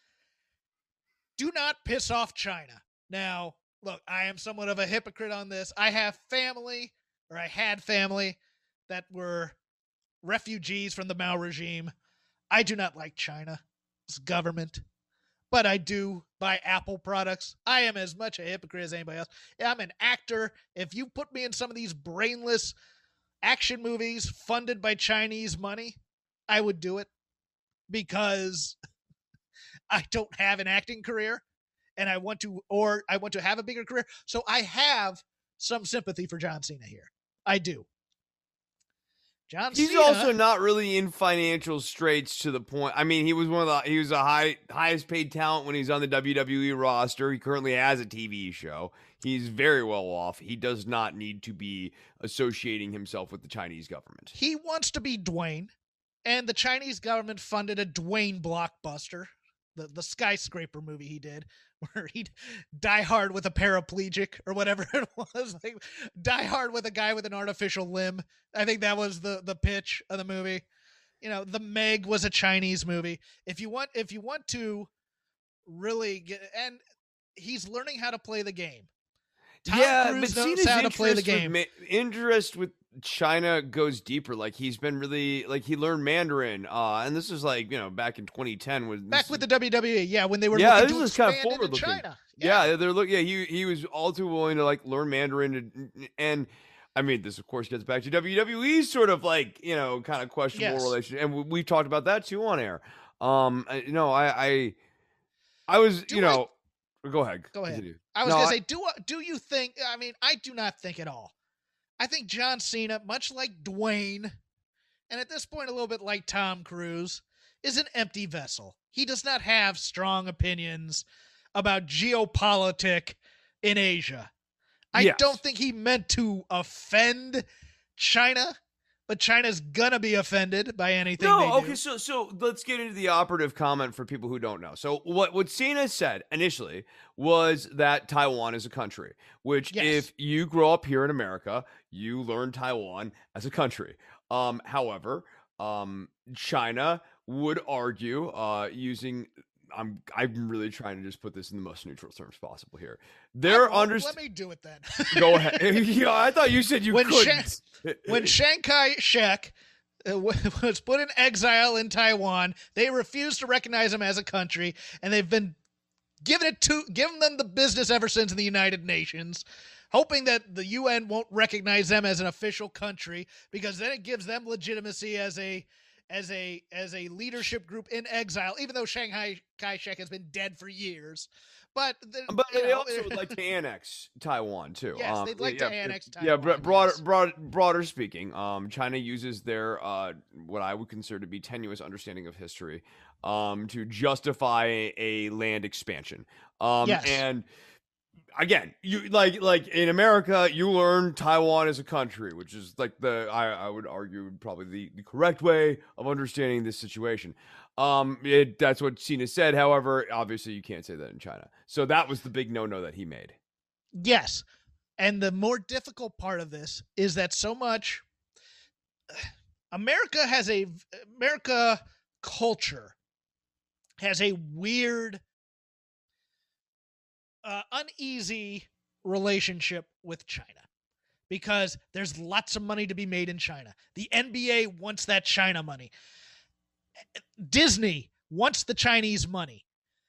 Speaker 3: Do not piss off China. Now, look, I am somewhat of a hypocrite on this. I have family, or I had family, that were refugees from the Mao regime. I do not like China's government, but I do buy Apple products. I am as much a hypocrite as anybody else. I'm an actor. If you put me in some of these brainless action movies funded by Chinese money, I would do it, because I don't have an acting career and I want to, or I want to have a bigger career. So I have some sympathy for John Cena here. I do. John
Speaker 4: He's
Speaker 3: Cena,
Speaker 4: also not really in financial straits to the point. I mean, he was one of the he was a high highest paid talent when he's on the W W E roster. He currently has a T V show. He's very well off. He does not need to be associating himself with the Chinese government.
Speaker 3: he wants to be Dwayne, and the Chinese government funded a Dwayne blockbuster the, the skyscraper movie he did, where he'd die hard with a paraplegic or whatever it was, like die hard with a guy with an artificial limb. I think that was the, the pitch of the movie. You know, The Meg was a Chinese movie. If you want, if you want to really get, and he's learning how to play the game. Tom
Speaker 4: yeah,
Speaker 3: Cruise
Speaker 4: but see,
Speaker 3: knows
Speaker 4: his
Speaker 3: how to play the
Speaker 4: interest with
Speaker 3: game.
Speaker 4: ma- interest with China goes deeper. Like he's been really like he learned Mandarin, uh, and this is like you know back in twenty ten was
Speaker 3: Back with the W W E, yeah, when they were
Speaker 4: yeah,
Speaker 3: looking
Speaker 4: this
Speaker 3: to
Speaker 4: is kind of
Speaker 3: expand
Speaker 4: forward
Speaker 3: into
Speaker 4: looking.
Speaker 3: China.
Speaker 4: Yeah. yeah, they're look. Yeah, he he was all too willing to like learn Mandarin, and, and I mean this of course gets back to W W E's sort of like you know kind of questionable
Speaker 3: Yes.
Speaker 4: relationship, and we, we've talked about that too on air. Um, I, you know, I I, I was
Speaker 3: Do
Speaker 4: you know. Go ahead.
Speaker 3: Go ahead.
Speaker 4: Continue.
Speaker 3: I was
Speaker 4: No,
Speaker 3: gonna
Speaker 4: I-
Speaker 3: say, do do you think? I mean, I do not think at all. I think John Cena, much like Dwayne, and at this point a little bit like Tom Cruise, is an empty vessel. He does not have strong opinions about geopolitics in Asia. I
Speaker 4: Yes.
Speaker 3: don't think he meant to offend China, but China's gonna be offended by anything
Speaker 4: No,
Speaker 3: they
Speaker 4: okay,
Speaker 3: do.
Speaker 4: so so let's get into the operative comment for people who don't know. So what what Cena said initially was that Taiwan is a country, which
Speaker 3: Yes.
Speaker 4: if you grow up here in America, you learn Taiwan as a country. Um, however, um, China would argue, uh, using I'm I'm really trying to just put this in the most neutral terms possible here. They're
Speaker 3: Well,
Speaker 4: under.
Speaker 3: let me do it then.
Speaker 4: Go ahead. yeah, I thought you said you
Speaker 3: When
Speaker 4: couldn't.
Speaker 3: When Chiang Kai-shek uh, w- was put in exile in Taiwan, they refused to recognize him as a country, and they've been giving it to giving them the business ever since in the United Nations, hoping that the U N won't recognize them as an official country because then it gives them legitimacy as a as a as a leadership group in exile, even though Shanghai Kai-shek has been dead for years. But the,
Speaker 4: But
Speaker 3: you
Speaker 4: they
Speaker 3: know,
Speaker 4: also would like to annex Taiwan too.
Speaker 3: Yes,
Speaker 4: Um,
Speaker 3: they'd like
Speaker 4: yeah,
Speaker 3: to
Speaker 4: yeah,
Speaker 3: annex
Speaker 4: Yeah, bro-
Speaker 3: Taiwan,
Speaker 4: broader,
Speaker 3: yes.
Speaker 4: broad, broader speaking, um, China uses their uh, what I would consider to be tenuous understanding of history, um, to justify a, a land expansion. Um,
Speaker 3: Yes.
Speaker 4: and again, you like like in America, you learn Taiwan as a country, which is like the I, I would argue probably the, the correct way of understanding this situation. Um, it, that's what Cena said. However, obviously you can't say that in China. So that was the big no-no that he made.
Speaker 3: Yes. And the more difficult part of this is that so much America has a America culture has a weird uh, uneasy relationship with China because there's lots of money to be made in China. The N B A wants that China money. Disney wants the Chinese money.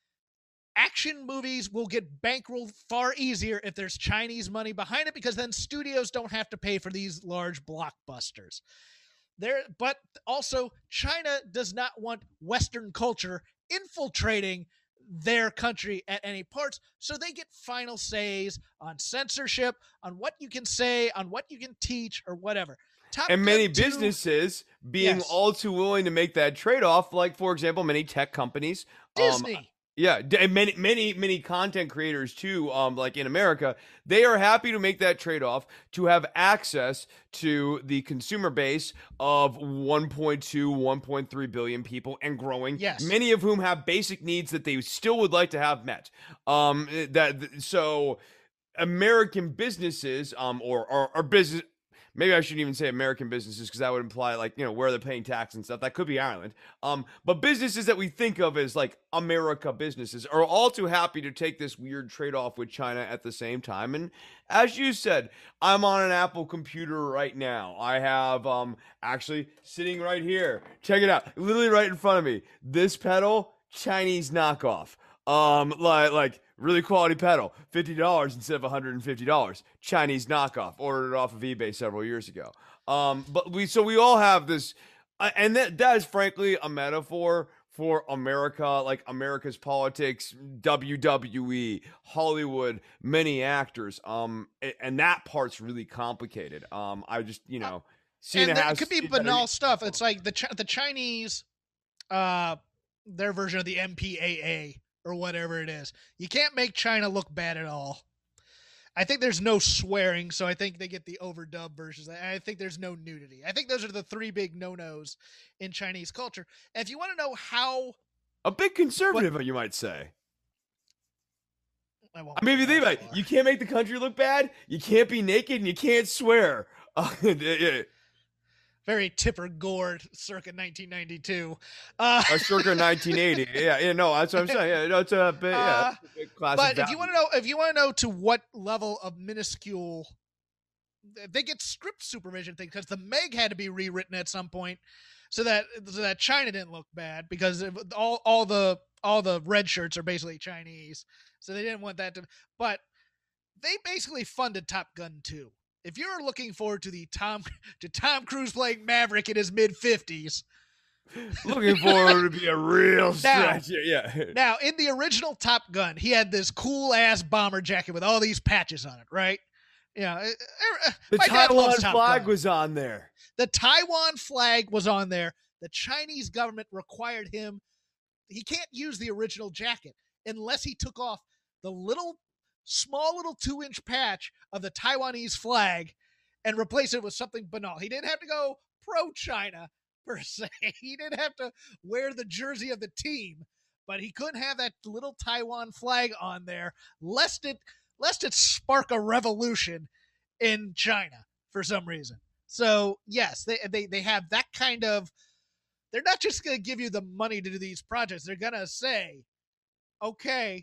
Speaker 3: Action movies will get bankrolled far easier if there's Chinese money behind it because then studios don't have to pay for these large blockbusters. There, but also China does not want Western culture infiltrating their country at any parts, so they get final says on censorship, on what you can say, on what you can teach, or whatever. Top
Speaker 4: And many
Speaker 3: Gun two
Speaker 4: businesses being
Speaker 3: Yes.
Speaker 4: all too willing to make that trade-off, like for example, many tech companies, um,
Speaker 3: Disney.
Speaker 4: yeah, d- and many, many, many content creators too, um, like in America, they are happy to make that trade-off to have access to the consumer base of one point two, one point three billion people and growing.
Speaker 3: Yes.
Speaker 4: Many of whom have basic needs that they still would like to have met. Um, that so American businesses, um, or or, or business. Maybe I shouldn't even say American businesses because that would imply like, you know, where they're paying tax and stuff. That could be Ireland. Um, but businesses that we think of as like America businesses are all too happy to take this weird trade-off with China at the same time. And as you said, I'm on an Apple computer right now. I have um actually sitting right here. Check it out. Literally right in front of me. This pedal, Chinese knockoff. Um, like, like really quality pedal, fifty dollars instead of one hundred fifty dollars. Chinese knockoff. Ordered it off of eBay several years ago. Um, but we, so we all have this, uh, and that, that is frankly a metaphor for America, like America's politics, W W E, Hollywood, many actors. Um, and, and that part's really complicated. Um, I just, you know, Cena
Speaker 3: And there-
Speaker 4: has
Speaker 3: it could be banal stuff. It's like the Ch- the Chinese, uh, their version of the M P A A or whatever it is. You can't make China look bad at all. I think there's no swearing, so I think they get the overdub versions. I think there's no nudity. I think those are the three big no-nos in Chinese culture. And if you want to know how
Speaker 4: A bit conservative, what? You might say.
Speaker 3: I,
Speaker 4: I mean, if you think about it, you can't make the country look bad, you can't be naked, and you can't swear. Uh, yeah.
Speaker 3: Very Tipper Gore, circa nineteen ninety-two. Uh,
Speaker 4: uh, circa nineteen eighty. Yeah, yeah, no, that's what I'm saying. Yeah, no, it's a bit, yeah,
Speaker 3: uh,
Speaker 4: it's a big classic
Speaker 3: But
Speaker 4: value.
Speaker 3: if you want to know, if you want to know to what level of minuscule, they get script supervision thing, because the Meg had to be rewritten at some point, so that so that China didn't look bad, because all all the all the red shirts are basically Chinese, so they didn't want that to. But they basically funded Top Gun two. If you're looking forward to the Tom to Tom Cruise playing Maverick in his mid fifties,
Speaker 4: looking forward to be a real stretch.
Speaker 3: Now,
Speaker 4: yeah, yeah.
Speaker 3: Now, in the original Top Gun, he had this cool ass bomber jacket with all these patches on it, right? Yeah, you know,
Speaker 4: the Taiwan flag was on there.
Speaker 3: The Taiwan flag was on there. The Chinese government required him. He can't use the original jacket unless he took off the little. small little two inch patch of the Taiwanese flag and replace it with something banal. He didn't have to go pro China per se. He didn't have to wear the jersey of the team, but he couldn't have that little Taiwan flag on there lest it, lest it spark a revolution in China for some reason. So yes, they, they, they have that kind of, they're not just going to give you the money to do these projects. They're going to say, okay,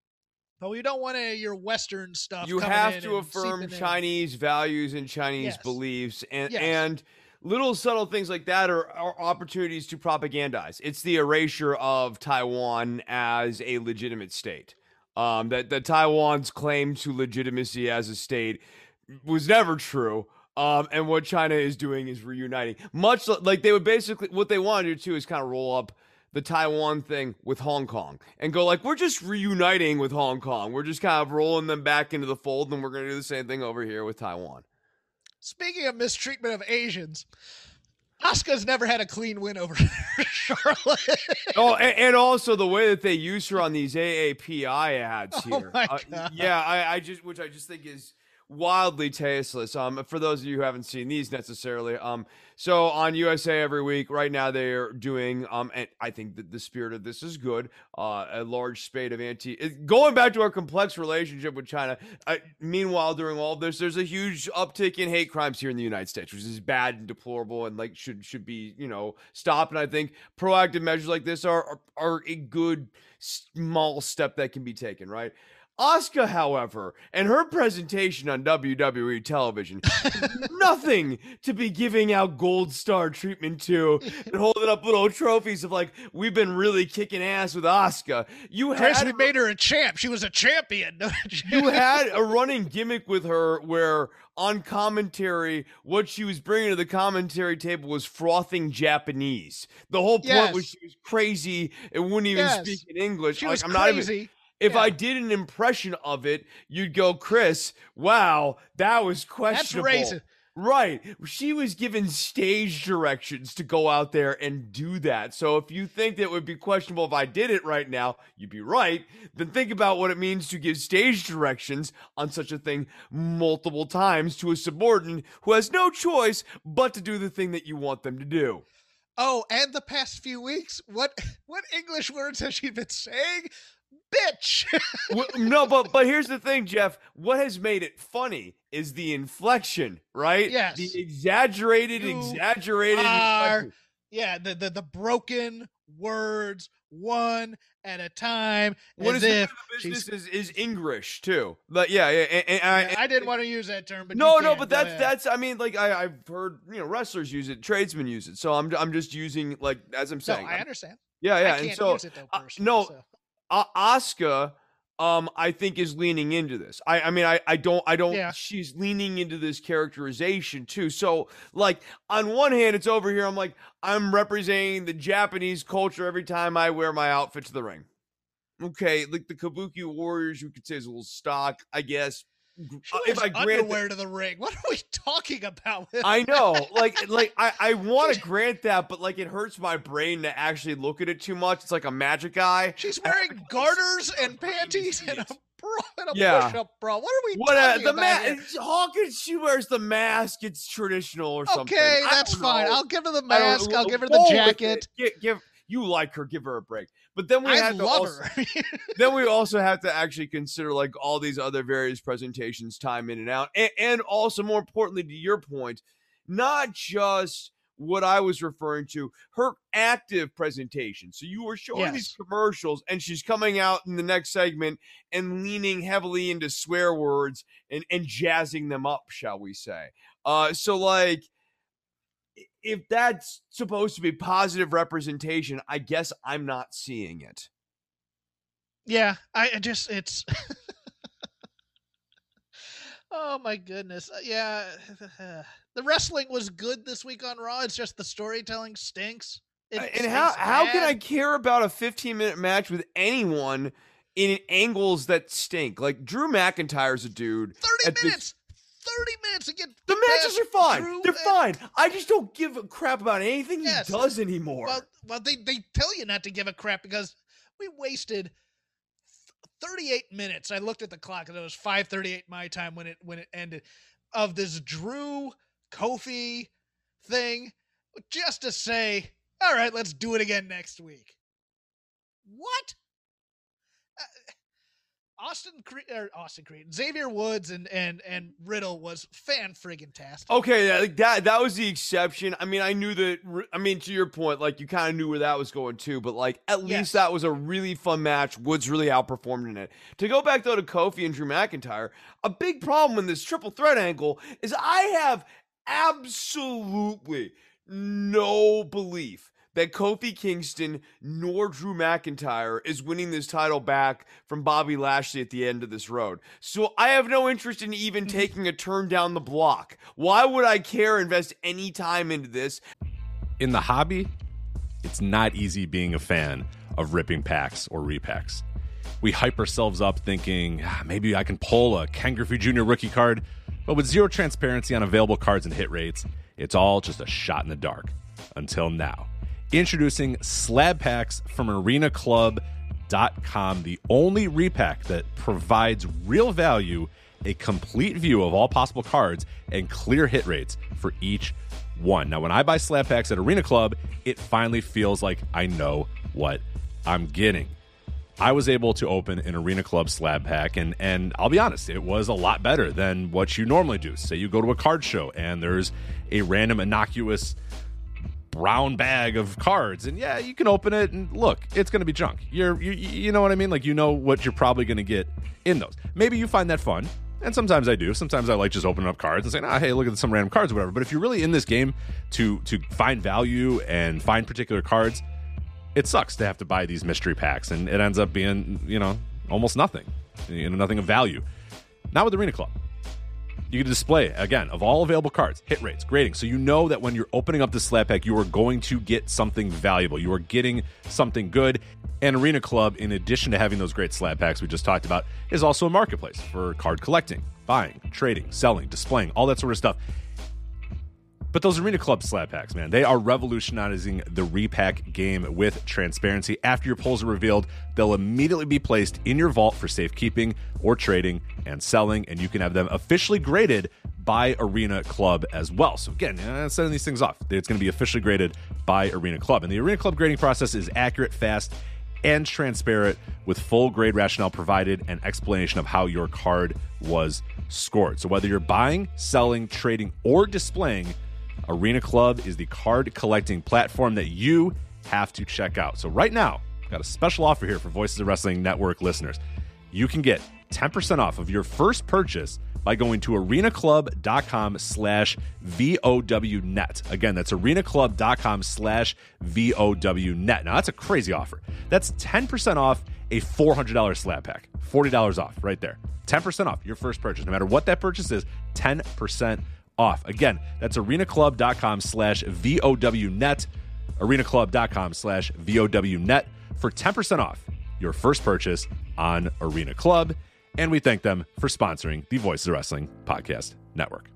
Speaker 3: but we don't want any of your Western stuff.
Speaker 4: You have to affirm Chinese values and Chinese yes. beliefs, and
Speaker 3: yes.
Speaker 4: and little subtle things like that are, are opportunities to propagandize. It's the erasure of Taiwan as a legitimate state. Um, that that Taiwan's claim to legitimacy as a state was never true. Um, and what China is doing is reuniting. Much like they would basically, what they want to do too is kind of roll up the Taiwan thing with Hong Kong and go like, we're just reuniting with Hong Kong. We're just kind of rolling them back into the fold, and we're going to do the same thing over here with Taiwan.
Speaker 3: Speaking of mistreatment of Asians, Asuka's never had a clean win over Charlotte.
Speaker 4: Oh, and, and also the way that they use her on these A A P I ads here.
Speaker 3: Oh my God.
Speaker 4: Uh, yeah, I, I just, which I just think is wildly tasteless. Um, for those of you who haven't seen these necessarily, um, so on U S A Every Week right now they're doing, um, and I think that the spirit of this is good. Uh, a large spate of anti, going back to our complex relationship with China. Uh, meanwhile, during all of this, there's a huge uptick in hate crimes here in the United States, which is bad and deplorable, and like should should be you know stopped. And I think proactive measures like this are are, are a good small step that can be taken, right? Asuka, however, and her presentation on W W E television, nothing to be giving out gold star treatment to and holding up little trophies of like, we've been really kicking ass with Asuka. You
Speaker 3: Chris,
Speaker 4: had
Speaker 3: we made her a champ. She was a champion.
Speaker 4: You had a running gimmick with her where on commentary, what she was bringing to the commentary table was frothing Japanese. The whole point
Speaker 3: yes.
Speaker 4: was she was crazy and wouldn't even
Speaker 3: yes.
Speaker 4: speak in English.
Speaker 3: She
Speaker 4: like,
Speaker 3: was
Speaker 4: I'm
Speaker 3: crazy.
Speaker 4: Not even, If
Speaker 3: yeah.
Speaker 4: I did an impression of it, you'd go, Chris, wow, that was questionable.
Speaker 3: That's racist.
Speaker 4: Right. She was given stage directions to go out there and do that. So if you think that it would be questionable if I did it right now, you'd be right. Then think about what it means to give stage directions on such a thing multiple times to a subordinate who has no choice but to do the thing that you want them to do.
Speaker 3: Oh, and the past few weeks, what what English words has she been saying? Bitch.
Speaker 4: Well, no, but but here's the thing, Jeff. What has made it funny is the inflection, right?
Speaker 3: Yes.
Speaker 4: The exaggerated,
Speaker 3: You
Speaker 4: exaggerated
Speaker 3: are,
Speaker 4: inflection.
Speaker 3: Yeah, the, the the broken words one at a time.
Speaker 4: What
Speaker 3: as
Speaker 4: is
Speaker 3: if
Speaker 4: the business is, is English too. But yeah, yeah, and, and I,
Speaker 3: yeah, I didn't want to use that term, but
Speaker 4: no,
Speaker 3: you
Speaker 4: no,
Speaker 3: can.
Speaker 4: but
Speaker 3: Go
Speaker 4: that's
Speaker 3: ahead.
Speaker 4: that's. I mean, like I, I've heard you know wrestlers use it, tradesmen use it. So I'm I'm just using like as I'm
Speaker 3: No,
Speaker 4: saying.
Speaker 3: I understand.
Speaker 4: Yeah, yeah,
Speaker 3: I can't
Speaker 4: and so
Speaker 3: use it though,
Speaker 4: uh,
Speaker 3: personally,
Speaker 4: no.
Speaker 3: so.
Speaker 4: Uh, Asuka, um, I think is leaning into this. I, I mean, I, I don't, I don't.
Speaker 3: Yeah.
Speaker 4: She's leaning into this characterization too. So, like, on one hand, it's over here. I'm like, I'm representing the Japanese culture every time I wear my outfit to the ring. Okay, like the Kabuki Warriors, you could say is a little stock, I guess.
Speaker 3: She
Speaker 4: if
Speaker 3: wears
Speaker 4: I grant
Speaker 3: underwear to the ring. What are we talking about?
Speaker 4: I know, like, like I, I want to grant that, but like it hurts my brain to actually look at it too much. It's like a magic eye.
Speaker 3: She's wearing garters and panties and a bra and a
Speaker 4: Yeah.
Speaker 3: push-up bra. What are we
Speaker 4: What uh,
Speaker 3: talking
Speaker 4: the
Speaker 3: about here?
Speaker 4: mask? Hawkins, she wears the mask. It's traditional or something.
Speaker 3: Okay,
Speaker 4: I
Speaker 3: that's
Speaker 4: don't
Speaker 3: fine.
Speaker 4: know.
Speaker 3: I'll give her the
Speaker 4: I don't-
Speaker 3: mask. I'll give her the
Speaker 4: roll with
Speaker 3: jacket.
Speaker 4: it. Give, give, You like her, give her a break. But then we
Speaker 3: I
Speaker 4: have to
Speaker 3: love
Speaker 4: also,
Speaker 3: her.
Speaker 4: then we also have to actually consider like all these other various presentations, time in and out, and, and also more importantly, to your point, not just what I was referring to, her active presentation. So you were showing
Speaker 3: Yes.
Speaker 4: these commercials, and she's coming out in the next segment and leaning heavily into swear words and, and jazzing them up, shall we say. Uh, so, like, if that's supposed to be positive representation, I guess I'm not seeing it.
Speaker 3: Yeah, I, I just, it's... Oh my goodness. Uh, yeah. The wrestling was good this week on Raw. It's just the storytelling stinks. It
Speaker 4: and
Speaker 3: stinks
Speaker 4: how how
Speaker 3: bad.
Speaker 4: can I care about a fifteen minute match with anyone in angles that stink? Like Drew McIntyre's a dude.
Speaker 3: thirty minutes. This, thirty minutes to get
Speaker 4: the matches are fine.
Speaker 3: Drew
Speaker 4: They're
Speaker 3: and,
Speaker 4: fine. I just don't give a crap about anything
Speaker 3: yes.
Speaker 4: he does anymore.
Speaker 3: Well, well, they they tell you not to give a crap because we wasted thirty-eight minutes. I looked at the clock and it was five thirty-eight my time when it when it ended, of this Drew Kofi thing, just to say, all right, let's do it again next week. What? Uh, Austin Creed, or Austin Creed, Xavier Woods and and and Riddle was fan friggin' tastic.
Speaker 4: Okay, yeah, like that that was the exception. I mean, I knew that. I mean, to your point, like you kind of knew where that was going too. But like, at least
Speaker 3: Yes.
Speaker 4: that was a really fun match. Woods really outperformed in it. To go back though to Kofi and Drew McIntyre, a big problem in this triple threat angle is I have absolutely no belief that Kofi Kingston nor Drew McIntyre is winning this title back from Bobby Lashley at the end of this road. So I have no interest in even taking a turn down the block. Why would I care, invest any time into this?
Speaker 5: In the hobby, it's not easy being a fan of ripping packs or repacks. We hype ourselves up thinking, ah, maybe I can pull a Ken Griffey Junior rookie card, but with zero transparency on available cards and hit rates, it's all just a shot in the dark. Until now. Introducing Slab Packs from arena club dot com, the only repack that provides real value, a complete view of all possible cards, and clear hit rates for each one. Now, when I buy Slab Packs at Arena Club, it finally feels like I know what I'm getting. I was able to open an Arena Club Slab Pack, and, and I'll be honest, it was a lot better than what you normally do. Say you go to a card show, and there's a random innocuous brown bag of cards, and yeah, you can open it and look, it's going to be junk. You're, you, you know what I mean? Like, you know what you're probably going to get in those. Maybe you find that fun, and sometimes I do. Sometimes I like just opening up cards and saying, ah, hey, look at some random cards or whatever. But if you're really in this game to to find value and find particular cards, it sucks to have to buy these mystery packs, and it ends up being, you know, almost nothing, you know, nothing of value. Not with Arena Club. You can display, again, of all available cards, hit rates, grading, so you know that when you're opening up the slab pack, you are going to get something valuable. You are getting something good. And Arena Club, in addition to having those great slab packs we just talked about, is also a marketplace for card collecting, buying, trading, selling, displaying, all that sort of stuff. But those Arena Club slab packs, man, they are revolutionizing the repack game with transparency. After your pulls are revealed, they'll immediately be placed in your vault for safekeeping or trading and selling, and you can have them officially graded by Arena Club as well. So again, uh, sending these things off, it's going to be officially graded by Arena Club. And the Arena Club grading process is accurate, fast, and transparent, with full grade rationale provided and explanation of how your card was scored. So whether you're buying, selling, trading, or displaying, Arena Club is the card collecting platform that you have to check out. So right now, I've got a special offer here for Voices of Wrestling Network listeners. You can get ten percent off of your first purchase by going to arenaclub.com slash VOWnet. Again, that's arenaclub.com slash VOWnet. Now, that's a crazy offer. That's ten percent off a four hundred dollars slab pack. forty dollars off right there. ten percent off your first purchase. No matter what that purchase is, ten percent off. Again, that's arenaclub.com slash VOWnet. arenaclub.com slash VOWnet for ten percent off your first purchase on Arena Club. And we thank them for sponsoring the Voices of Wrestling Podcast Network.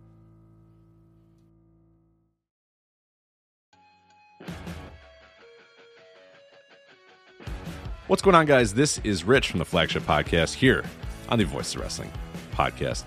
Speaker 5: What's going on, guys? This is Rich from the Flagship Podcast here on the Voices of Wrestling Podcast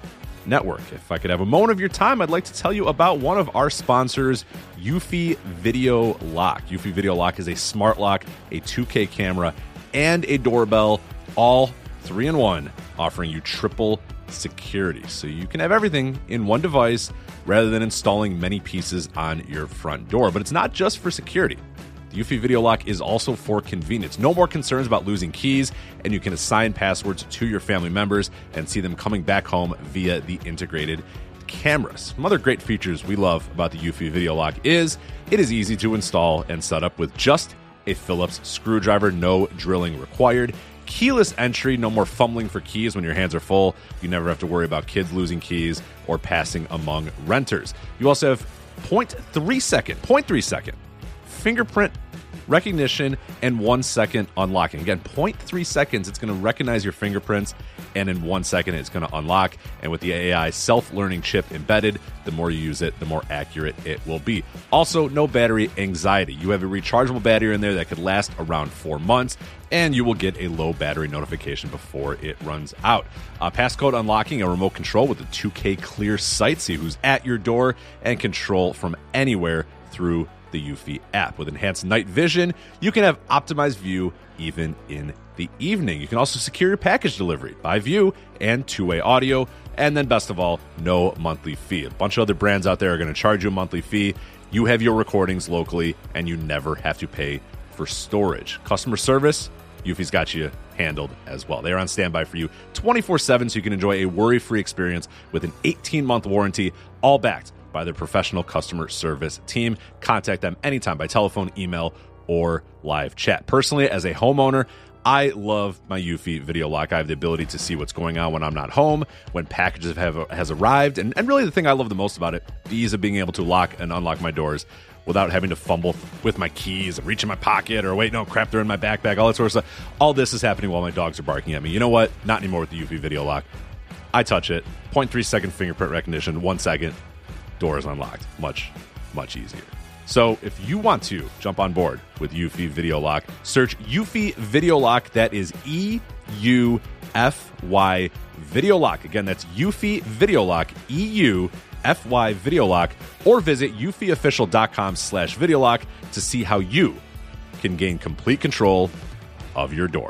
Speaker 5: network. If I could have a moment of your time, I'd like to tell you about one of our sponsors, Eufy Video Lock. Eufy Video Lock is a smart lock, a two K camera, and a doorbell, all three in one, offering you triple security. So you can have everything in one device rather than installing many pieces on your front door. But it's not just for security. The Eufy Video Lock is also for convenience. No more concerns about losing keys, and you can assign passwords to your family members and see them coming back home via the integrated cameras. Some other great features we love about the Eufy Video Lock is it is easy to install and set up with just a Phillips screwdriver, no drilling required. Keyless entry, no more fumbling for keys when your hands are full. You never have to worry about kids losing keys or passing among renters. You also have zero point three second, zero point three second fingerprint recognition and one second unlocking. Again, zero point three seconds, it's going to recognize your fingerprints, and in one second, it's going to unlock. And with the A I self-learning chip embedded, the more you use it, the more accurate it will be. Also, no battery anxiety. You have a rechargeable battery in there that could last around four months, and you will get a low battery notification before it runs out. Uh, passcode unlocking a remote control with a two K clear sight. See who's at your door and control from anywhere through the Eufy app. With enhanced night vision, you can have optimized view even in the evening. You can also secure your package delivery by view and two-way audio. And then best of all, no monthly fee. A bunch of other brands out there are going to charge you a monthly fee. You have your recordings locally, and you never have to pay for storage. Customer service, Eufy's got you handled as well. They're on standby for you twenty-four seven, so you can enjoy a worry-free experience with an eighteen-month warranty, all backed by their professional customer service team. Contact them anytime by telephone, email, or live chat. Personally, as a homeowner, I love my Eufy Video Lock. I have the ability to see what's going on when I'm not home, when packages have has arrived, and, and really the thing I love the most about it, the ease of being able to lock and unlock my doors without having to fumble with my keys and reach in my pocket or wait, no, crap, they're in my backpack, all that sort of stuff. All this is happening while my dogs are barking at me. You know what? Not anymore with the Eufy Video Lock. I touch it, zero point three second fingerprint recognition, one second, door is unlocked. Much, much easier. So if you want to jump on board with Eufy Video Lock, search Eufy Video Lock. That is E U F Y Video Lock. Again, that's Eufy Video Lock, E U F Y Video Lock, or visit eufyofficial.com slash video lock to see how you can gain complete control of your door.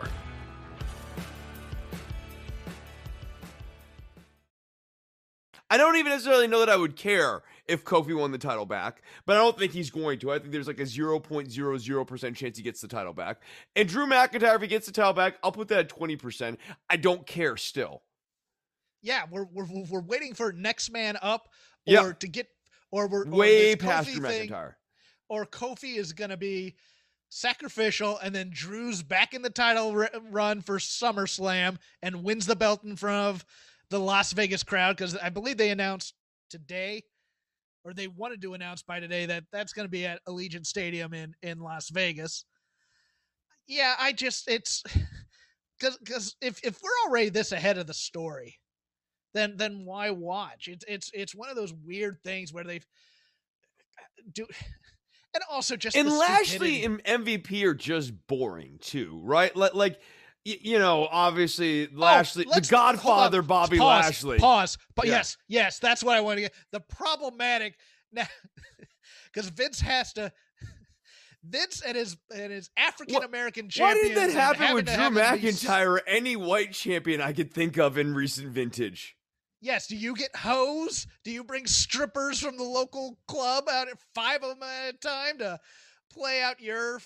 Speaker 4: I don't even necessarily know that I would care if Kofi won the title back, but I don't think he's going to. I think there's like a zero point zero zero percent chance he gets the title back. And Drew McIntyre, if he gets the title back, I'll put that at twenty percent. I don't care still.
Speaker 3: Yeah, we're we're we're waiting for next man up, or
Speaker 4: Yep.
Speaker 3: to get, or we're
Speaker 4: Way
Speaker 3: or this
Speaker 4: past
Speaker 3: Kofi
Speaker 4: Drew
Speaker 3: thing,
Speaker 4: McIntyre.
Speaker 3: or Kofi is going to be sacrificial, and then Drew's back in the title r- run for SummerSlam and wins the belt in front of the Las Vegas crowd, because I believe they announced today, or they wanted to announce by today, that that's going to be at Allegiant Stadium in, in Las Vegas. Yeah, I just, it's, because because if, if we're already this ahead of the story, then then why watch? It's it's it's one of those weird things where they've do, and also just
Speaker 4: And
Speaker 3: the
Speaker 4: Lashley
Speaker 3: stupidity.
Speaker 4: and M V P are just boring too, right? Like, like y- you know, obviously Lashley,
Speaker 3: Oh,
Speaker 4: the
Speaker 3: let's-
Speaker 4: Godfather,
Speaker 3: hold on.
Speaker 4: Bobby
Speaker 3: Pause,
Speaker 4: Lashley.
Speaker 3: Pause. But
Speaker 4: Yeah.
Speaker 3: yes, yes, that's what I want to get. The problematic now, because Vince has to. Vince and his and his African American
Speaker 4: Why
Speaker 3: champions.
Speaker 4: did that
Speaker 3: and
Speaker 4: happen
Speaker 3: having
Speaker 4: with
Speaker 3: to
Speaker 4: Drew
Speaker 3: have these-
Speaker 4: McIntyre or any white champion I could think of in recent vintage?
Speaker 3: Yes. Do you get hoes? Do you bring strippers from the local club out at five of them at a time to play out your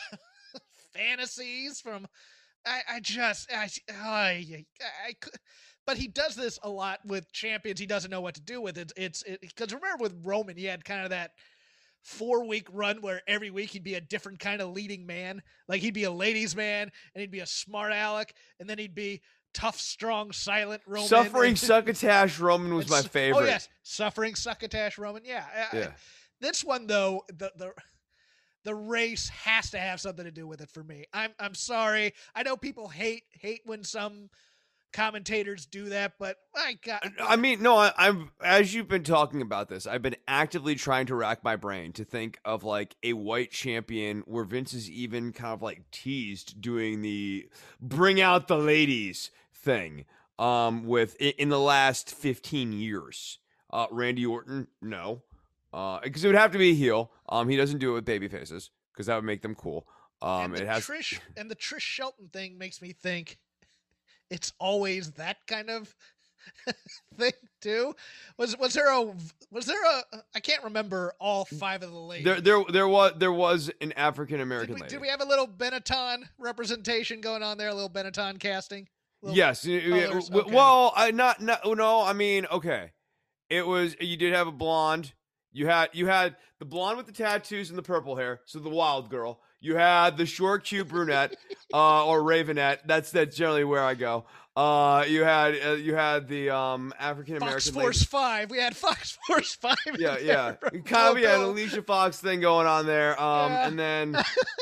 Speaker 3: fantasies from? I, I just I, I, I could, but he does this a lot with champions. He doesn't know what to do with it. It's because it, remember with Roman, he had kind of that four week run where every week he'd be a different kind of leading man. Like he'd be a ladies man, and he'd be a smart aleck, and then he'd be tough, strong, silent Roman.
Speaker 4: Suffering Succotash Roman was my
Speaker 3: It's-
Speaker 4: favorite.
Speaker 3: Oh yes, suffering Succotash Roman. Yeah, I-
Speaker 4: Yeah.
Speaker 3: I- this one though, the the the race has to have something to do with it for me. I'm I'm sorry. I know people hate hate when some commentators do that, but my God,
Speaker 4: I mean, no, I, I'm as you've been talking about this, I've been actively trying to rack my brain to think of like a white champion where Vince is even kind of like teased doing the bring out the ladies thing. Um, with in, in the last fifteen years, uh, Randy Orton, no, uh, because it would have to be a heel. Um, he doesn't do it with baby faces because that would make them cool. Um,
Speaker 3: and the
Speaker 4: it has
Speaker 3: Trish and the Trish Shelton thing makes me think it's always that kind of thing too. Was was there a was there a I can't remember all five of the ladies.
Speaker 4: There there there was there was an African American
Speaker 3: did,
Speaker 4: lady.
Speaker 3: did we have a little Benetton representation going on there? A little Benetton casting? Little
Speaker 4: yes.
Speaker 3: colors?
Speaker 4: w-
Speaker 3: Okay.
Speaker 4: Well, I not no no. I mean, okay. It was you did have a blonde. You had you had the blonde with the tattoos and the purple hair, so the wild girl. You had the short, cute brunette, uh, or ravenette. That's that's generally where I go. Uh, you had uh, you had the um African American
Speaker 3: Fox Force Five. We had Fox Force Five. in
Speaker 4: Yeah, yeah.
Speaker 3: there.
Speaker 4: Kind of yeah, an
Speaker 3: Go, go.
Speaker 4: Alicia Fox thing going on there. Um,
Speaker 3: Yeah.
Speaker 4: and then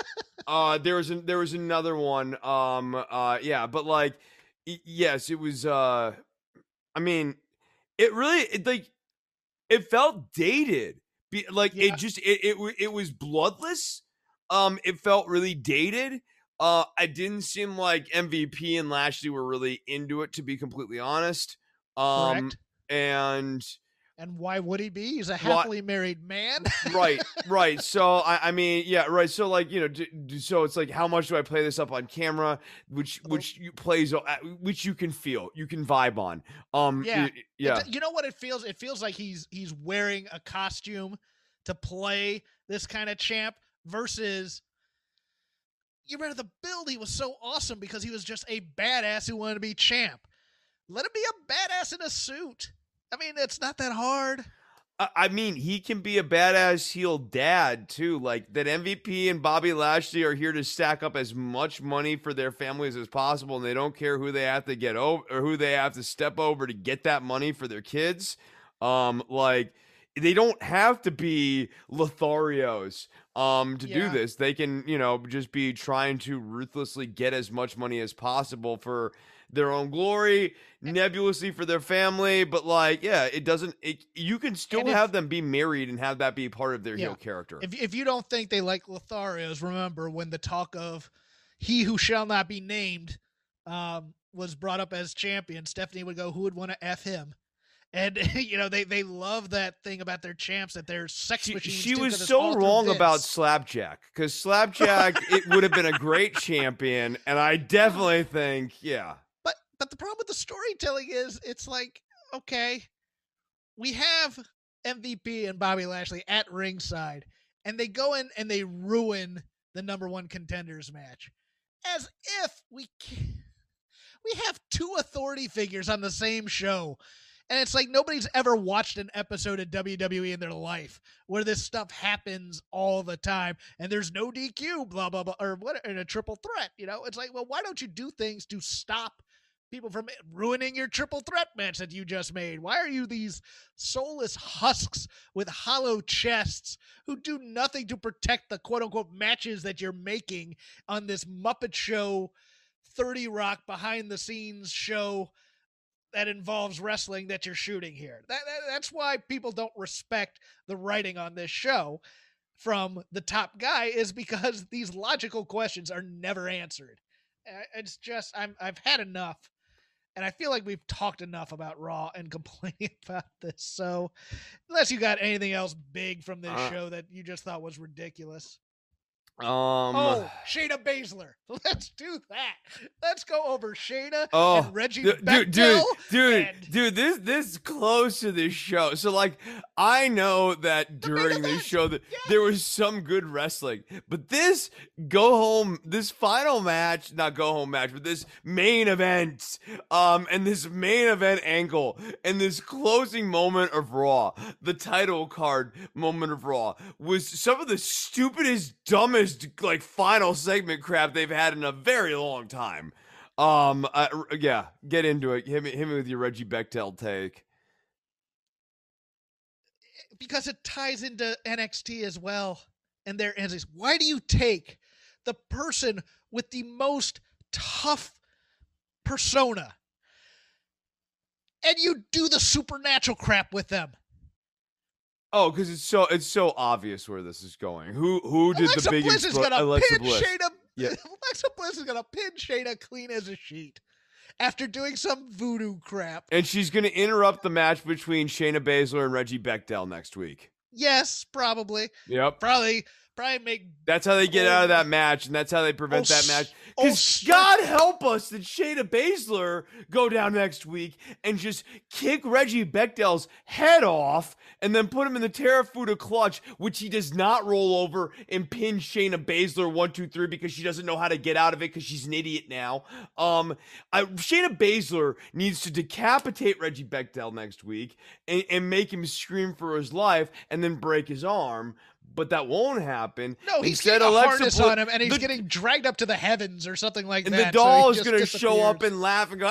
Speaker 4: uh, there was an, there was another one. Um, uh, yeah, but like, y- yes, it was. Uh, I mean, it really it, like it felt dated. Be, like
Speaker 3: Yeah.
Speaker 4: it just it, it w- it was bloodless. Um, it felt really dated. Uh, I didn't seem like M V P and Lashley were really into it, to be completely honest. Um,
Speaker 3: Correct.
Speaker 4: and
Speaker 3: And why would he be? He's a
Speaker 4: Why-
Speaker 3: happily married man.
Speaker 4: right, right. So I, I mean, yeah, right. So like, you know, d- d- so it's like, how much do I play this up on camera, which which you plays, o- uh, which you can feel, you can vibe on. Um,
Speaker 3: Yeah.
Speaker 4: y- yeah,
Speaker 3: It- you know what it feels? It feels like he's he's wearing a costume to play this kind of champ versus you remember the build, he was so awesome because he was just a badass who wanted to be champ. Let him be a badass in a suit. I mean, it's not that hard.
Speaker 4: I, I mean, he can be a badass heel dad too. Like that, M V P and Bobby Lashley are here to stack up as much money for their families as possible, and they don't care who they have to get over or who they have to step over to get that money for their kids. Um, like. They don't have to be Lotharios um, to
Speaker 3: Yeah.
Speaker 4: do this. They can, you know, just be trying to ruthlessly get as much money as possible for their own glory, nebulously for their family. But like, yeah, it doesn't. It, you can still
Speaker 3: And if-
Speaker 4: have them be married and have that be part of their
Speaker 3: Yeah.
Speaker 4: heel character.
Speaker 3: If if you don't think they like Lotharios, remember when the talk of he who shall not be named um, was brought up as champion, Stephanie would go, "Who would want to f him?" And you know they they love that thing about their champs that they're sex
Speaker 4: She,
Speaker 3: machines.
Speaker 4: she
Speaker 3: too,
Speaker 4: was
Speaker 3: 'cause it's
Speaker 4: so
Speaker 3: all through
Speaker 4: wrong about
Speaker 3: Vince.
Speaker 4: Slapjack because Slapjack it would have been a great champion, and I definitely think, yeah.
Speaker 3: But but the problem with the storytelling is it's like, okay, we have M V P and Bobby Lashley at ringside, and they go in and they ruin the number one contenders match, as if we ca- we have two authority figures on the same show. And it's like nobody's ever watched an episode of W W E in their life where this stuff happens all the time and there's no D Q, blah, blah, blah, or what, in a triple threat. You know, it's like, well, why don't you do things to stop people from ruining your triple threat match that you just made? Why are you these soulless husks with hollow chests who do nothing to protect the quote unquote matches that you're making on this Muppet Show thirty Rock behind the scenes show that involves wrestling that you're shooting here? That, that that's why people don't respect the writing on this show from the top guy, is because these logical questions are never answered. Uh, It's just I'm I've had enough, and I feel like we've talked enough about Raw and complaining about this. So, unless you got anything else big from this
Speaker 4: Uh,
Speaker 3: show that you just thought was ridiculous.
Speaker 4: Um.
Speaker 3: Oh, Shayna Baszler. Let's do that. Let's go over Shayna
Speaker 4: Oh,
Speaker 3: and Reggie
Speaker 4: dude, dude,
Speaker 3: Bechtel.
Speaker 4: dude, dude,
Speaker 3: and-
Speaker 4: dude, this this is close to this show. So like, I know that
Speaker 3: main
Speaker 4: during this
Speaker 3: event,
Speaker 4: show that
Speaker 3: yes.
Speaker 4: there was some good wrestling, but this go home, this final match, not go home match, but this main event, um, and this main event angle, and this closing moment of Raw, the title card moment of Raw, was some of the stupidest, dumbest, like final segment crap they've had in a very long time. Um, uh, r- yeah, get into it. Hit me, hit me with your Reggie Bechtel take.
Speaker 3: Because it ties into N X T as well. And their answers. Why do you take the person with the most tough persona and you do the supernatural crap with them?
Speaker 4: Oh, because it's so it's so obvious where this is going. Who who did
Speaker 3: Alexa
Speaker 4: the biggest
Speaker 3: Bliss is gonna
Speaker 4: Alexa
Speaker 3: pin
Speaker 4: Bliss?
Speaker 3: Shayna.
Speaker 4: Yeah.
Speaker 3: Alexa Bliss is gonna pin Shayna clean as a sheet. after doing some voodoo crap.
Speaker 4: And she's going to interrupt the match between Shayna Baszler and Reggie Bechdel next week.
Speaker 3: Yes, probably.
Speaker 4: Yep.
Speaker 3: Probably probably make
Speaker 4: That's how they get
Speaker 3: oh,
Speaker 4: out of that match, and that's how they prevent
Speaker 3: oh,
Speaker 4: that match.
Speaker 3: oh,
Speaker 4: Because God help us that Shayna Baszler go down next week and just kick Reggie Bechdel's head off and then put him in the Terrafuda clutch, which he does not roll over and pin Shayna Baszler one, two, three because she doesn't know how to get out of it because she's an idiot now. Um, I, Shayna Baszler needs to decapitate Reggie Bechdel next week and, and make him scream for his life and then break his arm. But that won't happen.
Speaker 3: No, he's
Speaker 4: Instead,
Speaker 3: getting a
Speaker 4: Alexa
Speaker 3: harness
Speaker 4: Bl-
Speaker 3: on him, and he's
Speaker 4: the,
Speaker 3: getting dragged up to the heavens or something like
Speaker 4: and
Speaker 3: that.
Speaker 4: And the doll
Speaker 3: so
Speaker 4: is going to show
Speaker 3: disappears.
Speaker 4: up and laugh and go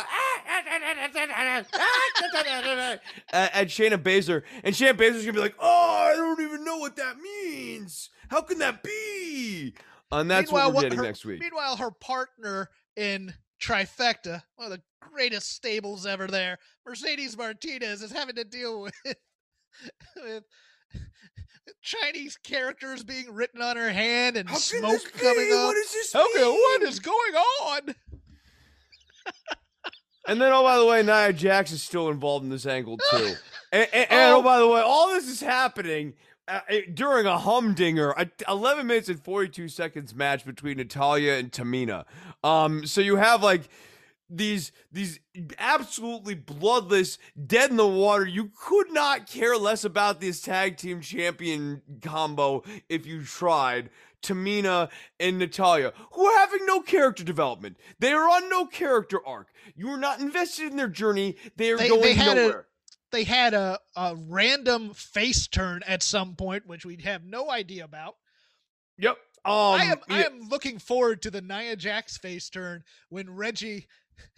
Speaker 4: at, at Shayna Baszler. And Shayna Baszler's going to be like, oh, I don't even know what that means. How can that be? And that's
Speaker 3: meanwhile,
Speaker 4: what we're getting
Speaker 3: her,
Speaker 4: next week.
Speaker 3: Meanwhile, her partner in Trifecta, one of the greatest stables ever there, Mercedes Martinez, is having to deal with, with Chinese characters being written on her hand and
Speaker 4: How
Speaker 3: smoke coming up.
Speaker 4: What does this
Speaker 3: Okay,
Speaker 4: mean?
Speaker 3: what is going on?
Speaker 4: And then, oh, by the way, Nia Jax is still involved in this angle, too. and, and, and, oh, by the way, all this is happening uh, during a humdinger, a eleven minutes and forty-two seconds match between Natalya and Tamina. Um, so you have, like, these these absolutely bloodless, dead in the water. You could not care less about this tag team champion combo if you tried. Tamina and Natalya, who are having no character development. They are on no character arc. You are not invested in their journey. They are
Speaker 3: They-
Speaker 4: going
Speaker 3: they had
Speaker 4: nowhere.
Speaker 3: a- They had a, a random face turn at some point, which we have no idea about.
Speaker 4: Yep. Um,
Speaker 3: I am I
Speaker 4: yeah.
Speaker 3: am looking forward to the Nia Jax face turn when Reggie,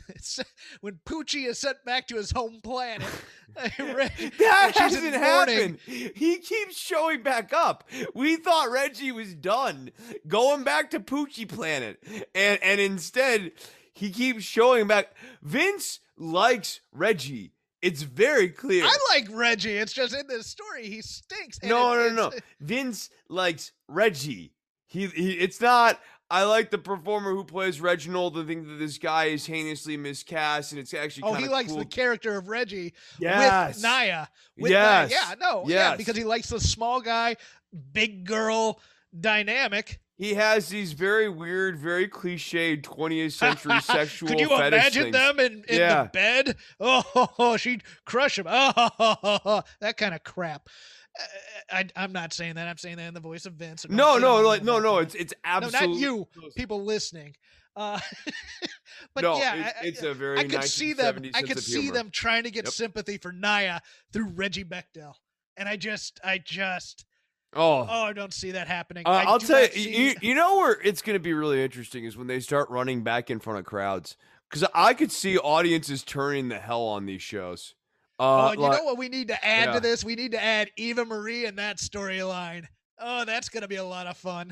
Speaker 3: when Poochie is sent back to his home planet. Reggie,
Speaker 4: That
Speaker 3: she's in
Speaker 4: hasn't
Speaker 3: mourning.
Speaker 4: happened. He keeps showing back up. We thought Reggie was done, going back to Poochie Planet, and and instead he keeps showing back. Vince likes Reggie. It's very clear.
Speaker 3: I like Reggie. It's just in this story he stinks. and
Speaker 4: no,
Speaker 3: it's-
Speaker 4: no, no.
Speaker 3: it's-
Speaker 4: Vince likes Reggie. He, he, it's not. I like the performer who plays Reginald and think that this guy is heinously miscast, and it's actually
Speaker 3: Oh,
Speaker 4: kind
Speaker 3: he
Speaker 4: of
Speaker 3: likes
Speaker 4: cool.
Speaker 3: the character of Reggie
Speaker 4: Yes.
Speaker 3: with Nia. With
Speaker 4: Yes.
Speaker 3: Nia. Yeah, no, yeah,
Speaker 4: Yes.
Speaker 3: because he likes the small guy, big girl dynamic.
Speaker 4: He has these very weird, very cliched twentieth century sexual
Speaker 3: Could you
Speaker 4: fetish
Speaker 3: imagine
Speaker 4: things.
Speaker 3: them in, in
Speaker 4: Yeah.
Speaker 3: the bed? Oh, she'd crush him. Oh, that kind of crap. Uh, I, I'm not saying that. I'm saying that in the voice of Vince. Don't
Speaker 4: No,
Speaker 3: kid
Speaker 4: no,
Speaker 3: on me
Speaker 4: like no,
Speaker 3: about
Speaker 4: no.
Speaker 3: that.
Speaker 4: It's it's
Speaker 3: no,
Speaker 4: absolutely
Speaker 3: not you, people listening. Uh, but
Speaker 4: no,
Speaker 3: yeah,
Speaker 4: it's,
Speaker 3: I-
Speaker 4: it's
Speaker 3: I-
Speaker 4: a very
Speaker 3: I could see them.
Speaker 4: nineteen seventies
Speaker 3: I
Speaker 4: sense
Speaker 3: could
Speaker 4: of
Speaker 3: see
Speaker 4: humor.
Speaker 3: them trying to get
Speaker 4: Yep.
Speaker 3: sympathy for Nia through Reggie Bechdel, and I just, I just,
Speaker 4: Oh,
Speaker 3: oh, I don't see that happening.
Speaker 4: Uh,
Speaker 3: I
Speaker 4: I'll
Speaker 3: do
Speaker 4: tell you,
Speaker 3: not see-
Speaker 4: you, you know where it's going to be really interesting is when they start running back in front of crowds. Because I could see audiences turning the hell on these shows. Uh,
Speaker 3: Oh, and you
Speaker 4: like-
Speaker 3: know what we need to add
Speaker 4: yeah.
Speaker 3: to this? We need to add Eva Marie in that storyline. Oh, that's going to be a lot of fun.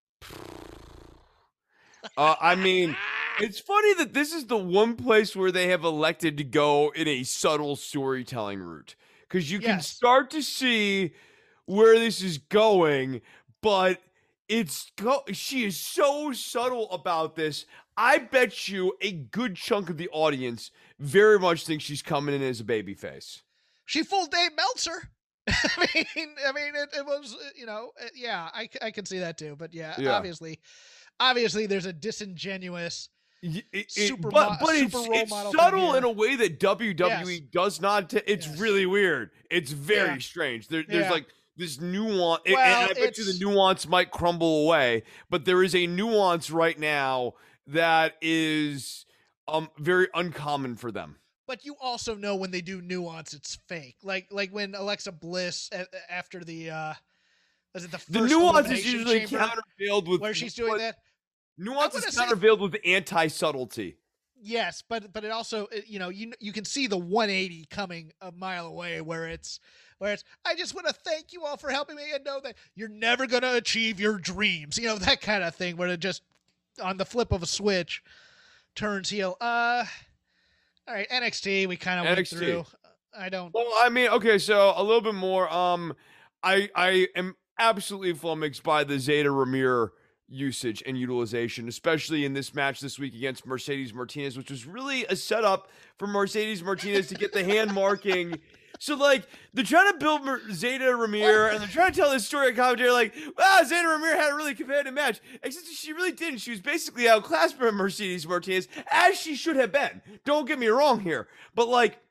Speaker 4: uh, I mean, it's funny that this is the one place where they have elected to go in a subtle storytelling route. Because you can
Speaker 3: Yes.
Speaker 4: start to see where this is going, but it's go- she is so subtle about this. I bet you a good chunk of the audience very much thinks she's coming in as a babyface.
Speaker 3: She fooled Dave Meltzer. I mean, I mean, it, it was, uh, you know, uh, yeah, I, c- I can see that too. But yeah,
Speaker 4: Yeah.
Speaker 3: obviously, obviously, there's a disingenuous.
Speaker 4: Y- it- it-
Speaker 3: Super
Speaker 4: but
Speaker 3: mo-
Speaker 4: but it's,
Speaker 3: super role
Speaker 4: it's
Speaker 3: model thing
Speaker 4: subtle
Speaker 3: here.
Speaker 4: in a way that W W E
Speaker 3: Yes.
Speaker 4: does not. T- it's
Speaker 3: Yes.
Speaker 4: really weird. It's very
Speaker 3: Yeah.
Speaker 4: strange. There, there's
Speaker 3: Yeah.
Speaker 4: like this nuance, and-
Speaker 3: Well,
Speaker 4: and I bet you
Speaker 3: it's-
Speaker 4: the nuance might crumble away. But there is a nuance right now that is um very uncommon for them.
Speaker 3: But you also know when they do nuance, it's fake. Like like when Alexa Bliss a- after the uh, was it the first
Speaker 4: The nuance is
Speaker 3: Elimination
Speaker 4: usually
Speaker 3: Chamber
Speaker 4: countervailed with
Speaker 3: where she's doing
Speaker 4: what-
Speaker 3: that?
Speaker 4: Nuance
Speaker 3: I
Speaker 4: is
Speaker 3: wanna say-
Speaker 4: countervailed with anti-subtlety.
Speaker 3: Yes, but but it also it- you know you you can see the one eighty coming a mile away where it's where it's I just want to thank you all for helping me and know that you're never going to achieve your dreams. You know, that kind of thing where it just on the flip of a switch turns heel. Uh all right, N X T we kind of went
Speaker 4: N X T.
Speaker 3: through. I don't
Speaker 4: Well, I mean, okay, so a little bit more. Um, I I am absolutely flummoxed by the Zeta Ramir usage and utilization, especially in this match this week against Mercedes Martinez, which was really a setup for Mercedes Martinez to get the hand marking. So, like, they're trying to build Mer- Zeta Ramir, and they're trying to tell this story at commentary, like, wow, Zeta Ramir had a really competitive match. Except she really didn't. She was basically outclassed by Mercedes Martinez, as she should have been. Don't get me wrong here. But, like,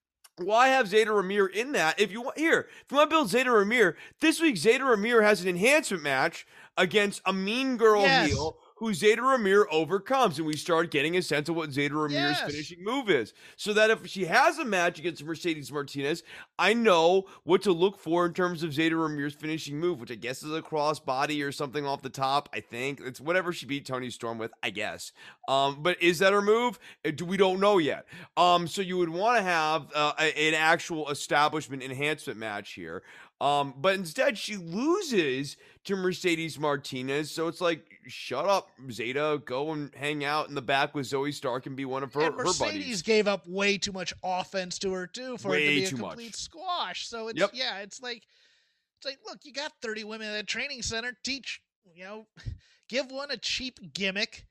Speaker 4: why have Zeta Ramir in that? If you want, here, if you want to build Zeta Ramir, this week Zeta Ramir has an enhancement match against a mean girl
Speaker 3: Yes.
Speaker 4: heel who Zeta Ramir overcomes, and we start getting a sense of what Zeta Ramir's
Speaker 3: Yes.
Speaker 4: finishing move is. So that if she has a match against Mercedes Martinez, I know what to look for in terms of Zeta Ramir's finishing move, which I guess is a cross body or something off the top. I think it's whatever she beat Toni Storm with, I guess. Um, but is that her move? Uh, do- We don't know yet. Um, so you would want to have uh, a- an actual establishment enhancement match here. Um, but instead she loses to Mercedes Martinez. So it's like, shut up, Zeta. Go and hang out in the back with Zoe Stark and be one of her,
Speaker 3: And
Speaker 4: her
Speaker 3: Mercedes
Speaker 4: buddies.
Speaker 3: gave up way too much offense to her too for it
Speaker 4: Way
Speaker 3: to be a
Speaker 4: too
Speaker 3: complete
Speaker 4: much.
Speaker 3: squash. So it's
Speaker 4: Yep.
Speaker 3: yeah, it's like it's like look, you got thirty women at a training center. Teach, you know, give one a cheap gimmick.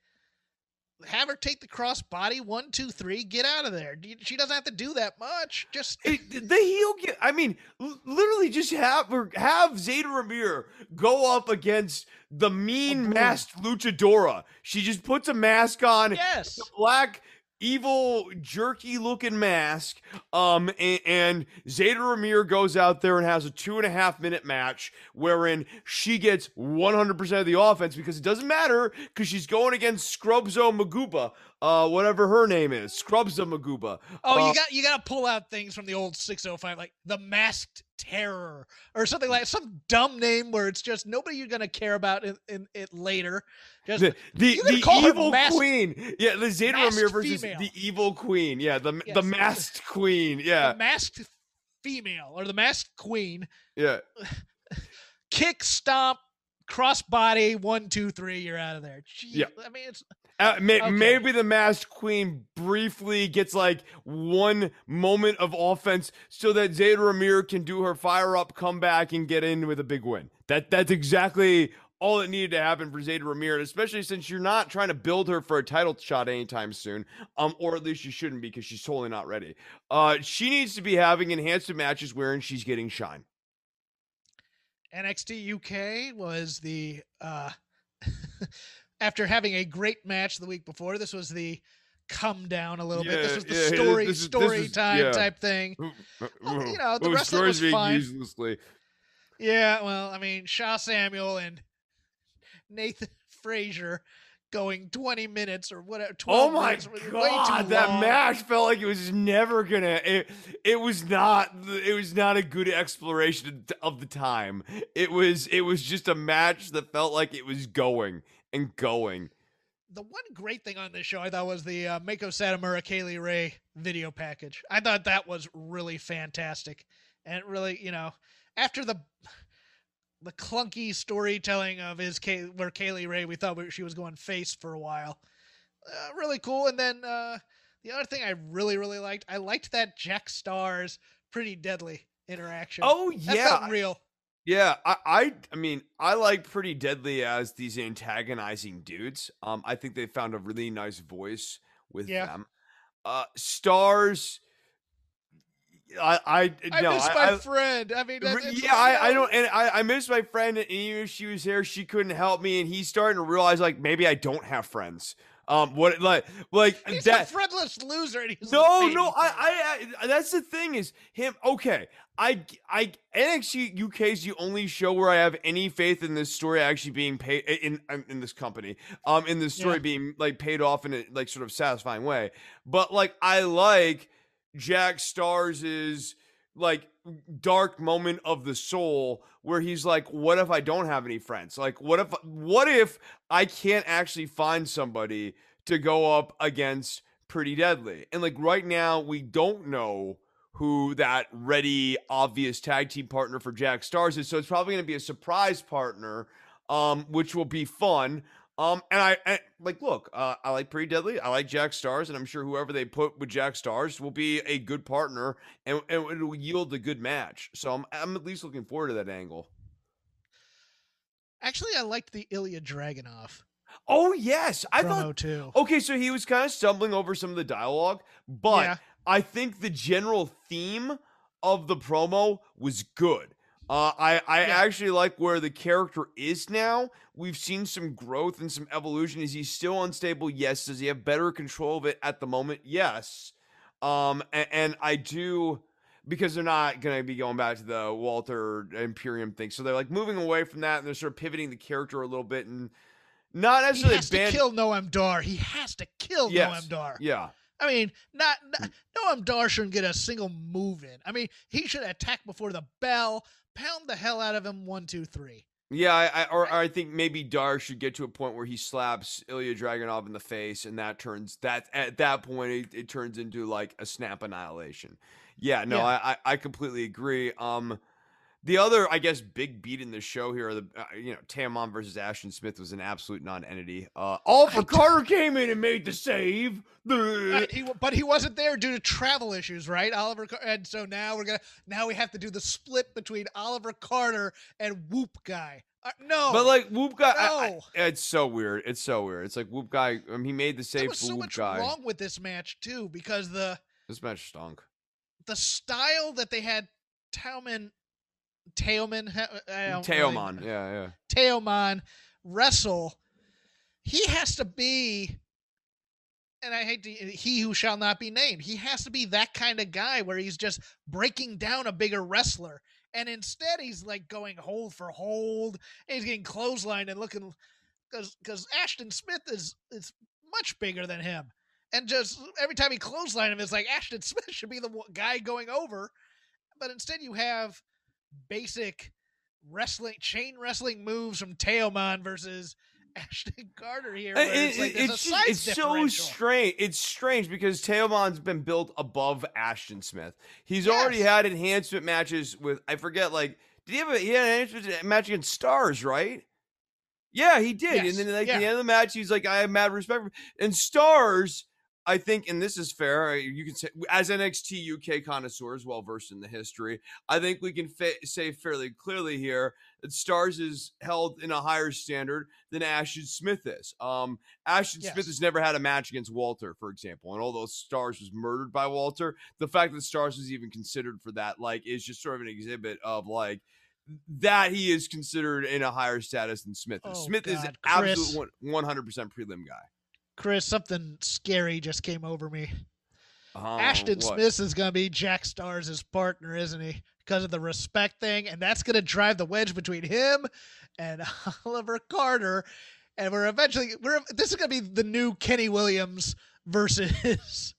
Speaker 3: Have her take the cross body one, two, three. Get out of there. She doesn't have to do that much. Just
Speaker 4: It- the heel get, I mean, l- literally just have her, have Zeta Ramir go up against the mean
Speaker 3: broom.
Speaker 4: masked luchadora. She just puts a mask on,
Speaker 3: yes.
Speaker 4: the black, evil, jerky looking mask. Um, and, and Zeta Ramir goes out there and has a two and a half minute match wherein she gets one hundred percent of the offense because it doesn't matter because she's going against Scrubzo Maguba, uh, whatever her name is, Scrubzo Maguba.
Speaker 3: Oh,
Speaker 4: Uh,
Speaker 3: you got you got to pull out things from the old six oh five, like the Masked Terror or something like some dumb name where it's just nobody you're gonna care about in, in it later. Just
Speaker 4: The the,
Speaker 3: You gotta
Speaker 4: the
Speaker 3: call her
Speaker 4: evil
Speaker 3: masked-
Speaker 4: queen, yeah, the Zeta
Speaker 3: masked
Speaker 4: Ramir versus
Speaker 3: female.
Speaker 4: the evil queen, yeah, the the
Speaker 3: Yes.
Speaker 4: masked queen, yeah,
Speaker 3: the Masked Female or the Masked Queen.
Speaker 4: yeah.
Speaker 3: Kick, stomp, crossbody, one, two, three. You're out of there. Jeez,
Speaker 4: Yeah.
Speaker 3: I mean, it's
Speaker 4: Uh, may,
Speaker 3: Okay.
Speaker 4: Maybe the masked queen briefly gets like one moment of offense so that Zeta Ramir can do her fire up comeback and get in with a big win. That that's exactly all that needed to happen for Zeta Ramir, and especially since you're not trying to build her for a title shot anytime soon, um, or at least you shouldn't be because she's totally not ready. Uh, she needs to be having enhanced matches wherein she's getting shine.
Speaker 3: N X T U K was the uh after having a great match the week before. This was the come down a little bit. This
Speaker 4: Yeah,
Speaker 3: was the
Speaker 4: yeah,
Speaker 3: story
Speaker 4: this is- this
Speaker 3: story
Speaker 4: is-
Speaker 3: time
Speaker 4: yeah.
Speaker 3: type thing. Well, you know, the
Speaker 4: Oh,
Speaker 3: wrestling
Speaker 4: stories
Speaker 3: was
Speaker 4: being
Speaker 3: fine.
Speaker 4: uselessly.
Speaker 3: Yeah, well, I mean, Shaw Samuel and Nathan Frazier going twenty minutes or whatever.
Speaker 4: Oh
Speaker 3: twelve
Speaker 4: my
Speaker 3: minutes, way too
Speaker 4: god, that
Speaker 3: long.
Speaker 4: match felt like it was never gonna. It, it was not. It was not a good exploration of the time. It was. It was just a match that felt like it was going and going.
Speaker 3: The one great thing on this show I thought was the uh, Mako Satomura Kaylee Ray video package. I thought that was really fantastic, and it really, you know, after the the clunky storytelling of his Kay, where Kaylee Ray, we thought she was going face for a while. Uh, really cool. And then uh, the other thing I really really liked, I liked that Jack Stars Pretty Deadly interaction.
Speaker 4: Oh
Speaker 3: that
Speaker 4: yeah,
Speaker 3: felt real.
Speaker 4: Yeah, I, I, I mean, I like Pretty Deadly as these antagonizing dudes. Um, I think they found a really nice voice with
Speaker 3: Yeah.
Speaker 4: them. Uh, Stars. I, I,
Speaker 3: I
Speaker 4: no,
Speaker 3: miss
Speaker 4: I,
Speaker 3: my
Speaker 4: I-
Speaker 3: friend. I mean, that,
Speaker 4: Re-
Speaker 3: it's
Speaker 4: yeah,
Speaker 3: like,
Speaker 4: I, I
Speaker 3: you know,
Speaker 4: don't, and I, I miss my friend, and even if she was here, she couldn't help me, and he's starting to realize, like, maybe I don't have friends. Um, what, like, like
Speaker 3: He's
Speaker 4: that?
Speaker 3: a friendless loser. And he's
Speaker 4: No,
Speaker 3: a
Speaker 4: no,
Speaker 3: baby
Speaker 4: I,
Speaker 3: face.
Speaker 4: I, I, that's the thing is him. Okay, I, I, N X T U K is the only show where I have any faith in this story actually being paid in, in, in this company, um, in this story
Speaker 3: Yeah.
Speaker 4: being like paid off in a like sort of satisfying way. But like, I like Jack Stars's like dark moment of the soul where he's like, what if I don't have any friends? Like, what if, what if I can't actually find somebody to go up against Pretty Deadly? And like right now, we don't know who that ready, obvious tag team partner for Jack Stars is. So it's probably going to be a surprise partner, um, which will be fun. Um, and I, and, like, look, uh, I like Pretty Deadly. I like Jack Stars, and I'm sure whoever they put with Jack Stars will be a good partner, and, and it will yield a good match. So I'm, I'm at least looking forward to that angle.
Speaker 3: Actually, I liked the Ilya Dragunov
Speaker 4: Oh yes, I
Speaker 3: promo
Speaker 4: thought.
Speaker 3: too.
Speaker 4: Okay, so he was kind of stumbling over some of the dialogue, but
Speaker 3: Yeah.
Speaker 4: I think the general theme of the promo was good. Uh, I I
Speaker 3: Yeah.
Speaker 4: actually like where the character is now. We've seen some growth and some evolution. Is he still unstable? Yes. Does he have better control of it at the moment? Yes. Um, and, and I do, because they're not going to be going back to the Walter Imperium thing. So they're like moving away from that, and they're sort of pivoting the character a little bit, and not
Speaker 3: He
Speaker 4: necessarily
Speaker 3: has
Speaker 4: ban-
Speaker 3: to kill Noam Dar. He has to kill
Speaker 4: Yes.
Speaker 3: Noam Dar.
Speaker 4: Yeah.
Speaker 3: I mean, not, not Noam Dar shouldn't get a single move in. I mean, he should attack before the bell, pound the hell out of him. One, two, three.
Speaker 4: Yeah, I, I, or, or I think maybe Dar should get to a point where he slaps Ilya Dragunov in the face, and that turns that at that point it, it turns into like a snap annihilation. Yeah, no,
Speaker 3: Yeah.
Speaker 4: I, I I completely agree. Um, the other, I guess, big beat in the show here, the uh, you know, Teoman versus Ashton Smith was an absolute non-entity. Uh, Oliver Carter came in and made the save.
Speaker 3: Uh, he, but he wasn't there due to travel issues, right, Oliver? Car- and so now we're gonna now we have to do the split between Oliver Carter and Whoop Guy. Uh, no,
Speaker 4: But like Whoop Guy, I-
Speaker 3: No.
Speaker 4: I- it's so weird. It's so weird. It's like Whoop Guy. Um, he made the
Speaker 3: there
Speaker 4: save
Speaker 3: was
Speaker 4: for
Speaker 3: so
Speaker 4: Whoop
Speaker 3: much
Speaker 4: Guy.
Speaker 3: wrong with this match too, because the
Speaker 4: This match stunk.
Speaker 3: the style that they had Teoman, Teoman, I don't really-
Speaker 4: Teoman, yeah, yeah.
Speaker 3: Teoman wrestle, he has to be, and I hate to, he who shall not be named. He has to be that kind of guy where he's just breaking down a bigger wrestler. And instead he's like going hold for hold. And he's getting clotheslined and looking, because because Ashton Smith is is much bigger than him. And just every time he clotheslined him, it's like Ashton Smith should be the one- guy going over. But instead you have basic wrestling, chain wrestling moves from Teoman versus Ashton Carter here. Where
Speaker 4: It-
Speaker 3: it's like
Speaker 4: it-
Speaker 3: there's
Speaker 4: it's
Speaker 3: a
Speaker 4: just-
Speaker 3: size
Speaker 4: it's so
Speaker 3: differential.
Speaker 4: strange. It's strange because Teoman's been built above Ashton Smith. He's
Speaker 3: Yes.
Speaker 4: already had enhancement matches with, I forget, like, did he have a, he had an enhancement match against Stars, right? Yeah, he did.
Speaker 3: Yes,
Speaker 4: And then like
Speaker 3: yeah.
Speaker 4: at the end of the match, he's like, I have mad respect for, and Stars, I think, and this is fair, you can say, as N X T U K connoisseurs, well versed in the history, I think we can fa- say fairly clearly here that Stars is held in a higher standard than Ashton Smith is. Um, Ashton
Speaker 3: Yes.
Speaker 4: Smith has never had a match against Walter, for example, and although Stars was murdered by Walter, the fact that Stars was even considered for that, like, is just sort of an exhibit of like that he is considered in a higher status than Smith. is.
Speaker 3: Oh,
Speaker 4: Smith is
Speaker 3: God, Chris.
Speaker 4: absolute one hundred percent prelim guy.
Speaker 3: Chris, something scary just came over me.
Speaker 4: Oh,
Speaker 3: Ashton
Speaker 4: what?
Speaker 3: Smith is going to be Jack Stars' partner, isn't he? Because of the respect thing. And that's going to drive the wedge between him and Oliver Carter. And we're eventually, we're this is going to be the new Kenny Williams versus.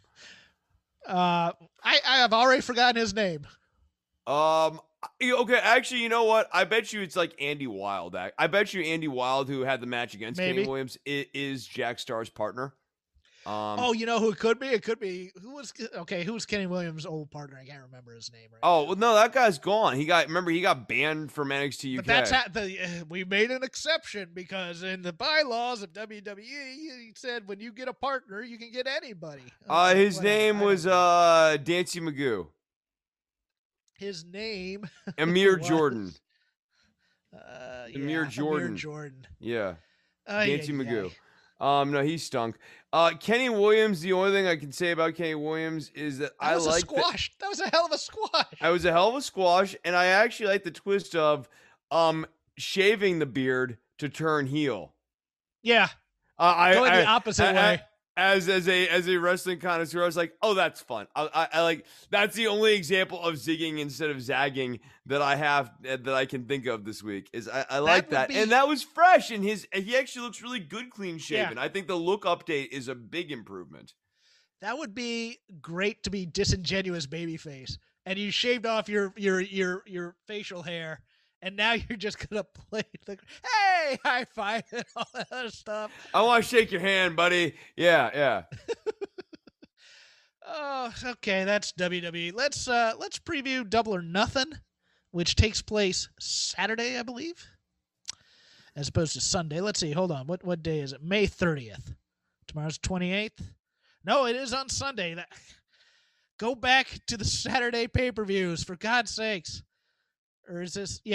Speaker 3: uh, I, I have already forgotten his name.
Speaker 4: Um. I- Okay. Actually, you know what? I bet you it's like Andy Wild. I, I bet you Andy Wild, who had the match against
Speaker 3: Maybe.
Speaker 4: Kenny Williams, is, is Jack Starr's partner. Um.
Speaker 3: Oh, you know who it could be? It could be who was okay. Who was Kenny Williams' old partner? I can't remember his name. Right
Speaker 4: Oh well, no, that guy's gone. He got remember he got banned from N X T U K.
Speaker 3: But that's how the, uh, we made an exception because in the bylaws of W W E, he said when you get a partner, you can get anybody.
Speaker 4: uh,
Speaker 3: Okay,
Speaker 4: his
Speaker 3: whatever,
Speaker 4: name
Speaker 3: I don't
Speaker 4: was
Speaker 3: know.
Speaker 4: uh Dancy Magoo,
Speaker 3: his name.
Speaker 4: Amir
Speaker 3: was,
Speaker 4: Jordan.
Speaker 3: Uh,
Speaker 4: Amir
Speaker 3: yeah,
Speaker 4: Jordan.
Speaker 3: Amir Jordan.
Speaker 4: Yeah,
Speaker 3: Ay,
Speaker 4: Dancy
Speaker 3: ay,
Speaker 4: Magoo.
Speaker 3: ay.
Speaker 4: Um, no, he stunk. Uh, Kenny Williams. The only thing I can say about Kenny Williams is that,
Speaker 3: That
Speaker 4: I
Speaker 3: was a
Speaker 4: like that.
Speaker 3: squash. That was a hell of a squash.
Speaker 4: I was a hell of a squash, and I actually like the twist of um shaving the beard to turn heel.
Speaker 3: Yeah,
Speaker 4: Uh, I
Speaker 3: going
Speaker 4: I,
Speaker 3: the opposite
Speaker 4: I- I-
Speaker 3: way.
Speaker 4: as as a as a wrestling connoisseur, I was like, oh, that's fun. I, I, I like that's the only example of zigging instead of zagging that I have that I can think of this week. Is I, I like
Speaker 3: would
Speaker 4: that,
Speaker 3: be-
Speaker 4: and that was fresh. And his he actually looks really good, clean shaven. I think the look update is a big improvement.
Speaker 3: That would be great to be disingenuous babyface, and you shaved off your your your your facial hair, and now you're just gonna play the hey high five and all that other stuff.
Speaker 4: I want to shake your hand, buddy. Yeah, yeah.
Speaker 3: Oh, okay, that's W W E. Let's uh let's preview Double or Nothing, which takes place Saturday, I believe, as opposed to Sunday. Let's see. Hold on. What what day is it? May thirtieth. Tomorrow's twenty-eighth. No, it is on Sunday. That, go back to the Saturday pay-per-views for God's sakes. Or is this? Yeah,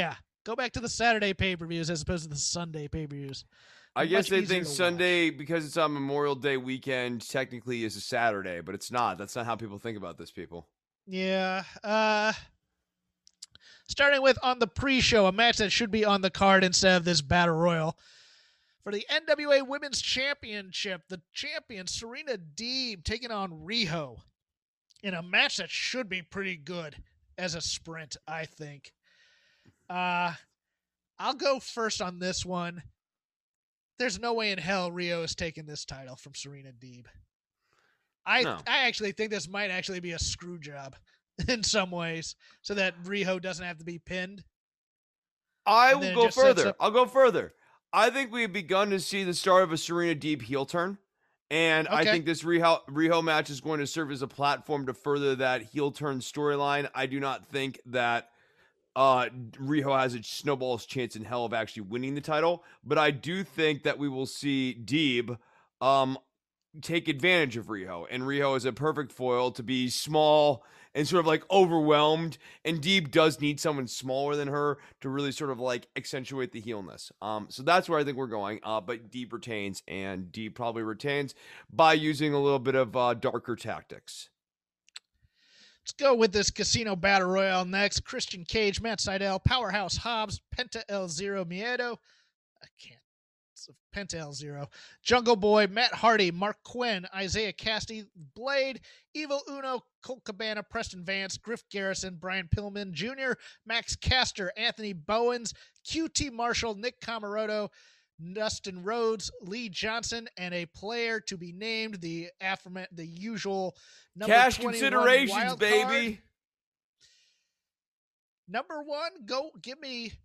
Speaker 3: Go back to the Saturday pay-per-views as opposed to the Sunday pay-per-views.
Speaker 4: I guess
Speaker 3: Much
Speaker 4: they
Speaker 3: easier
Speaker 4: think
Speaker 3: to watch.
Speaker 4: Sunday, because it's on Memorial Day weekend, technically is a Saturday, but it's not. That's not how people think about this, people.
Speaker 3: Yeah. Uh, starting with on the pre-show, a match that should be on the card instead of this Battle Royal. For the N W A Women's Championship, the champion Serena Deeb taking on Riho in a match that should be pretty good as a sprint, I think. Uh, I'll go first on this one. There's no way in hell Riho is taking this title from Serena Deeb. I
Speaker 4: No.
Speaker 3: I actually think this might actually be a screw job in some ways, so that Riho doesn't have to be pinned.
Speaker 4: I
Speaker 3: And
Speaker 4: will
Speaker 3: then it
Speaker 4: go
Speaker 3: just sets
Speaker 4: further.
Speaker 3: up-
Speaker 4: I'll go further. I think we've begun to see the start of a Serena Deeb heel turn. And I
Speaker 3: Okay.
Speaker 4: think this Riho, Riho match is going to serve as a platform to further that heel turn storyline. I do not think that uh, Riho has a snowball's chance in hell of actually winning the title. But I do think that we will see Deeb um, take advantage of Riho. And Riho is a perfect foil to be small and sort of like overwhelmed. And Deeb does need someone smaller than her to really sort of like accentuate the heelness. Um, so that's where I think we're going. Uh, but Deeb retains, and Deeb probably retains by using a little bit of uh, darker tactics.
Speaker 3: Let's go with this Casino Battle Royale next. Christian Cage, Matt Sydal, Powerhouse Hobbs, Penta El Zero Miedo. I can't. It's a Penta El Zero. Jungle Boy, Matt Hardy, Mark Quinn, Isaiah Cassidy, Blade, Evil Uno, Colt Cabana, Preston Vance, Griff Garrison, Brian Pillman Junior, Max Caster, Anthony Bowens, Q T Marshall, Nick Camaroto, Dustin Rhodes, Lee Johnson, and a player to be named, the affirm- the usual number
Speaker 4: Cash
Speaker 3: twenty-one
Speaker 4: considerations,
Speaker 3: wild
Speaker 4: baby.
Speaker 3: card. Number one, go give me.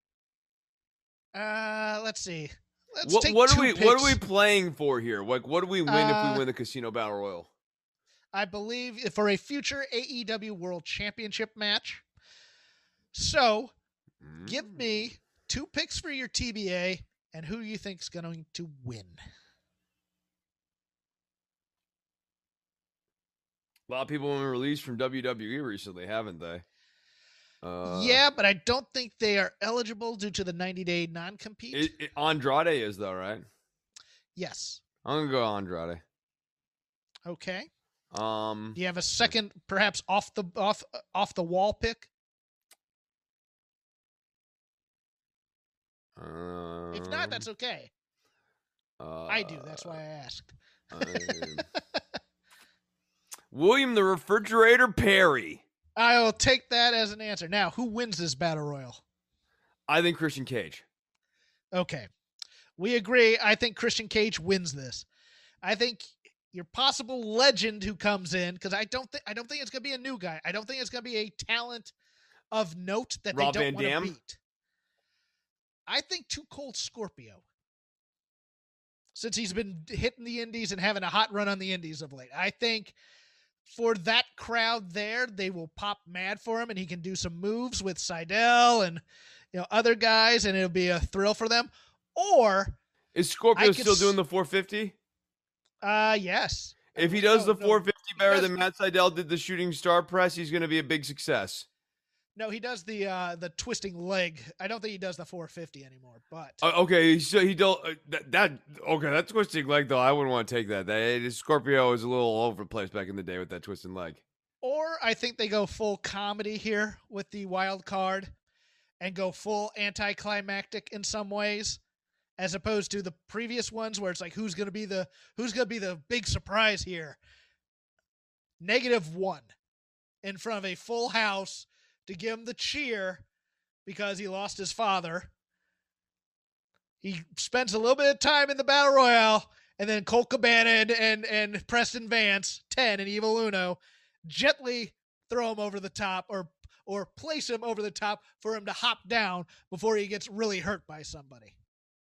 Speaker 3: Uh, let's see. Let's
Speaker 4: What,
Speaker 3: take
Speaker 4: what
Speaker 3: two
Speaker 4: are we?
Speaker 3: picks.
Speaker 4: What are we playing for here? Like, what do we win if
Speaker 3: Uh,
Speaker 4: we win the Casino Battle Royal?
Speaker 3: I believe for a future A E W World Championship match. So, give
Speaker 4: Mm.
Speaker 3: me two picks for your T B A and who you think is going to win.
Speaker 4: A lot of people have been released from W W E recently, haven't they? Uh,
Speaker 3: yeah, but I don't think they are eligible due to the ninety-day non-compete.
Speaker 4: It, it, Andrade is though, right?
Speaker 3: Yes.
Speaker 4: I'm gonna go Andrade.
Speaker 3: Okay.
Speaker 4: Um,
Speaker 3: Do you have a second, perhaps off the off off the wall pick?
Speaker 4: um,
Speaker 3: If not, that's okay.
Speaker 4: uh,
Speaker 3: I do. That's why I asked.
Speaker 4: um, William the Refrigerator Perry.
Speaker 3: I will take that as an answer. Now, who wins this battle royal?
Speaker 4: I think Christian Cage.
Speaker 3: Okay. We agree. I think Christian Cage wins this. I think your possible legend who comes in, because I don't think I don't think it's gonna be a new guy. I don't think it's gonna be a talent of note that
Speaker 4: Rob
Speaker 3: they
Speaker 4: Van
Speaker 3: don't want
Speaker 4: Dam?
Speaker 3: to beat. I think Too Cold Scorpio. Since he's been hitting the indies and having a hot run on the indies of late. I think for that crowd there, they will pop mad for him and he can do some moves with Seidel and you know other guys and it'll be a thrill for them. Or
Speaker 4: Is
Speaker 3: I
Speaker 4: Scorpio
Speaker 3: could
Speaker 4: still
Speaker 3: s-
Speaker 4: doing the four fifty?
Speaker 3: uh yes.
Speaker 4: If he does
Speaker 3: No,
Speaker 4: the
Speaker 3: no.
Speaker 4: four fifty better
Speaker 3: does-
Speaker 4: than Matt Sydal did the shooting star press, he's going to be a big success.
Speaker 3: No, he does the uh the twisting leg. I don't think he does the four fifty anymore, but
Speaker 4: Uh, okay, so he don't uh, that, that okay. That twisting leg though, I wouldn't want to take that. That Scorpio was a little all over the place back in the day with that twisting leg.
Speaker 3: or I think they go full comedy here with the wild card and go full anticlimactic in some ways, as opposed to the previous ones where it's like who's gonna be the who's gonna be the big surprise here. Negative one in front of a full house to give him the cheer because he lost his father. He spends a little bit of time in the Battle Royale, and then Colt Cabana and, and, and Preston Vance, ten, and Evil Uno gently throw him over the top or or place him over the top for him to hop down before he gets really hurt by somebody.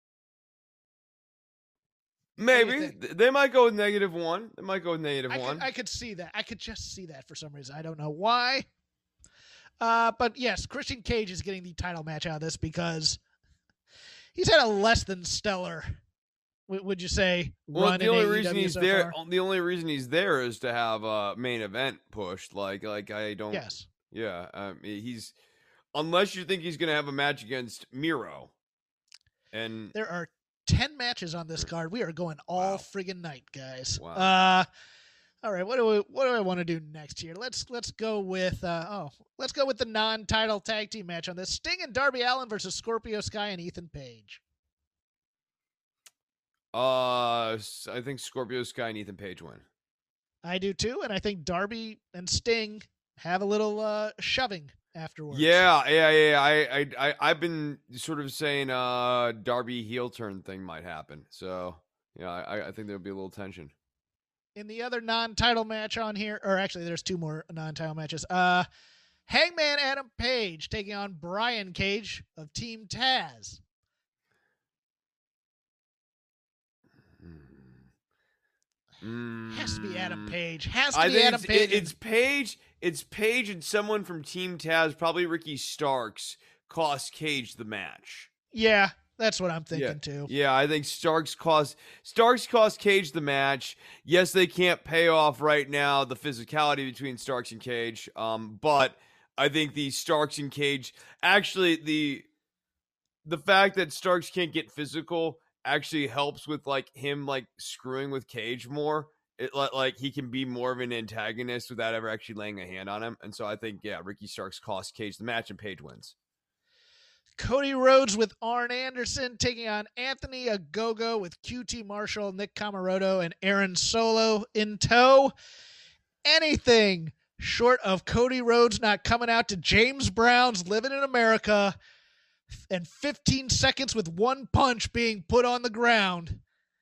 Speaker 3: do you
Speaker 4: Maybe
Speaker 3: think?
Speaker 4: Th- they might go with negative one. They might go with negative
Speaker 3: I
Speaker 4: one.
Speaker 3: could, I could see that. I could just see that for some reason. I don't know why. Uh, but yes, Christian Cage is getting the title match out of this because he's had a less than stellar, w- would you say,
Speaker 4: Well,
Speaker 3: run
Speaker 4: the
Speaker 3: in
Speaker 4: only
Speaker 3: A E W
Speaker 4: reason he's
Speaker 3: so
Speaker 4: there,
Speaker 3: far?
Speaker 4: the only reason he's there is to have a main event pushed. Like, like I don't.
Speaker 3: Yes.
Speaker 4: Yeah, um, he's. unless you think he's going to have a match against Miro. And
Speaker 3: there are ten matches on this card. We are going all
Speaker 4: Wow.
Speaker 3: friggin' night, guys.
Speaker 4: Wow.
Speaker 3: Uh, all right, what do we what do I want to do next here? Let's let's go with uh, oh let's go with the non-title tag team match on this: Sting and Darby Allin versus Scorpio Sky and Ethan Page.
Speaker 4: uh, s- I think Scorpio Sky and Ethan Page win.
Speaker 3: I do too, and I think Darby and Sting have a little uh, shoving afterwards.
Speaker 4: Yeah, yeah, yeah. I, I, I, I've been sort of saying uh, Darby heel turn thing might happen. So yeah, I, I think there'll be a little tension.
Speaker 3: In the other non-title match on here, or actually there's two more non-title matches. Uh, Hangman Adam Page taking on Brian Cage of Team Taz.
Speaker 4: Mm.
Speaker 3: Has to be Adam Page. Has to
Speaker 4: I
Speaker 3: be
Speaker 4: think
Speaker 3: Adam
Speaker 4: it's,
Speaker 3: Page.
Speaker 4: it- it's Page. It's Page and someone from Team Taz, probably Ricky Starks, cost Cage the match.
Speaker 3: Yeah, that's what I'm thinking
Speaker 4: yeah.
Speaker 3: too.
Speaker 4: Yeah, I think Starks cost Starks cost Cage the match. Yes, they can't pay off right now the physicality between Starks and Cage. Um, but I think the Starks and Cage actually the the fact that Starks can't get physical actually helps with like him like screwing with Cage more. It like like he can be more of an antagonist without ever actually laying a hand on him. And so I think yeah, Ricky Starks costs Cage the match and Page wins.
Speaker 3: Cody Rhodes with Arn Anderson taking on Anthony Ogogo with Q T Marshall, Nick Comoroto, and Aaron Solo in tow. Anything short of Cody Rhodes not coming out to James Brown's Living in America and fifteen seconds with one punch being put on the ground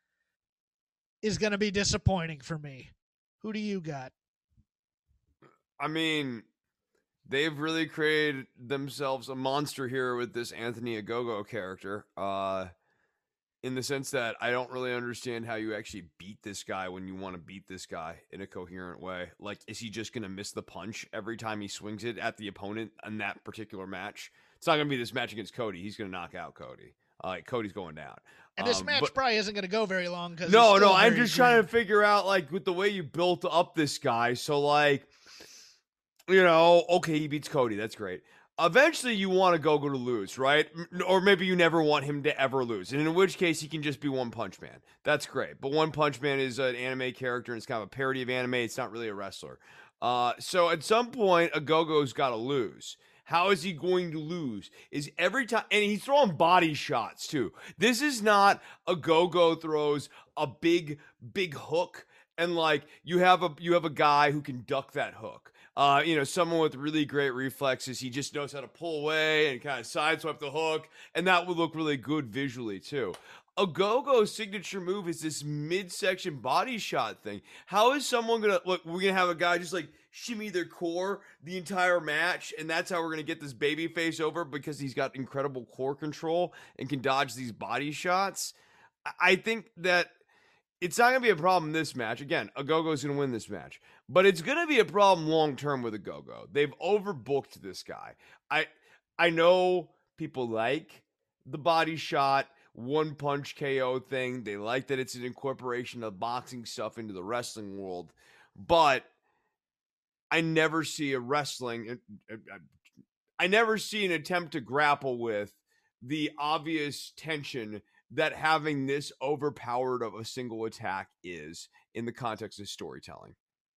Speaker 3: is going to be disappointing for me. Who do you got?
Speaker 4: I mean, they've really created themselves a monster here with this Anthony Ogogo character. Uh, in the sense that I don't really understand how you actually beat this guy when you want to beat this guy in a coherent way. Like, is he just going to miss the punch every time he swings it at the opponent in that particular match? It's not going to be this match against Cody. He's going to knock out Cody. Uh, like, Cody's going down.
Speaker 3: And this
Speaker 4: Um,
Speaker 3: match
Speaker 4: but-
Speaker 3: probably isn't going to go very long because
Speaker 4: No, no, I'm just trying to figure out, like, with the way you built up this guy. So, like, you know, okay, he beats Cody. That's great. Eventually, you want to go go to lose, right? M- Or maybe you never want him to ever lose. And in which case, he can just be One Punch Man. That's great. But One Punch Man is an anime character, and it's kind of a parody of anime. It's not really a wrestler. Uh, so at some point, Ogogo's got to lose. How is he going to lose? Is every time, and he's throwing body shots too. This is not Ogogo throws a big, big hook, and like you have a you have a guy who can duck that hook. Uh, you know, someone with really great reflexes. He just knows how to pull away and kind of sideswipe the hook, and that would look really good visually too. Ogogo's signature move is this midsection body shot thing. How is someone gonna look? We're gonna have a guy just like shimmy their core the entire match, and that's how we're gonna get this baby face over because he's got incredible core control and can dodge these body shots. I- I think that it's not gonna be a problem in this match. Again, Ogogo's gonna win this match, but it's gonna be a problem long term with Ogogo. They've overbooked this guy. I I know people like the body shot one punch K O thing. They like that it's an incorporation of boxing stuff into the wrestling world, but I never see a wrestling. I never see an attempt to grapple with the obvious tension that having this overpowered of a single attack is in the context of storytelling.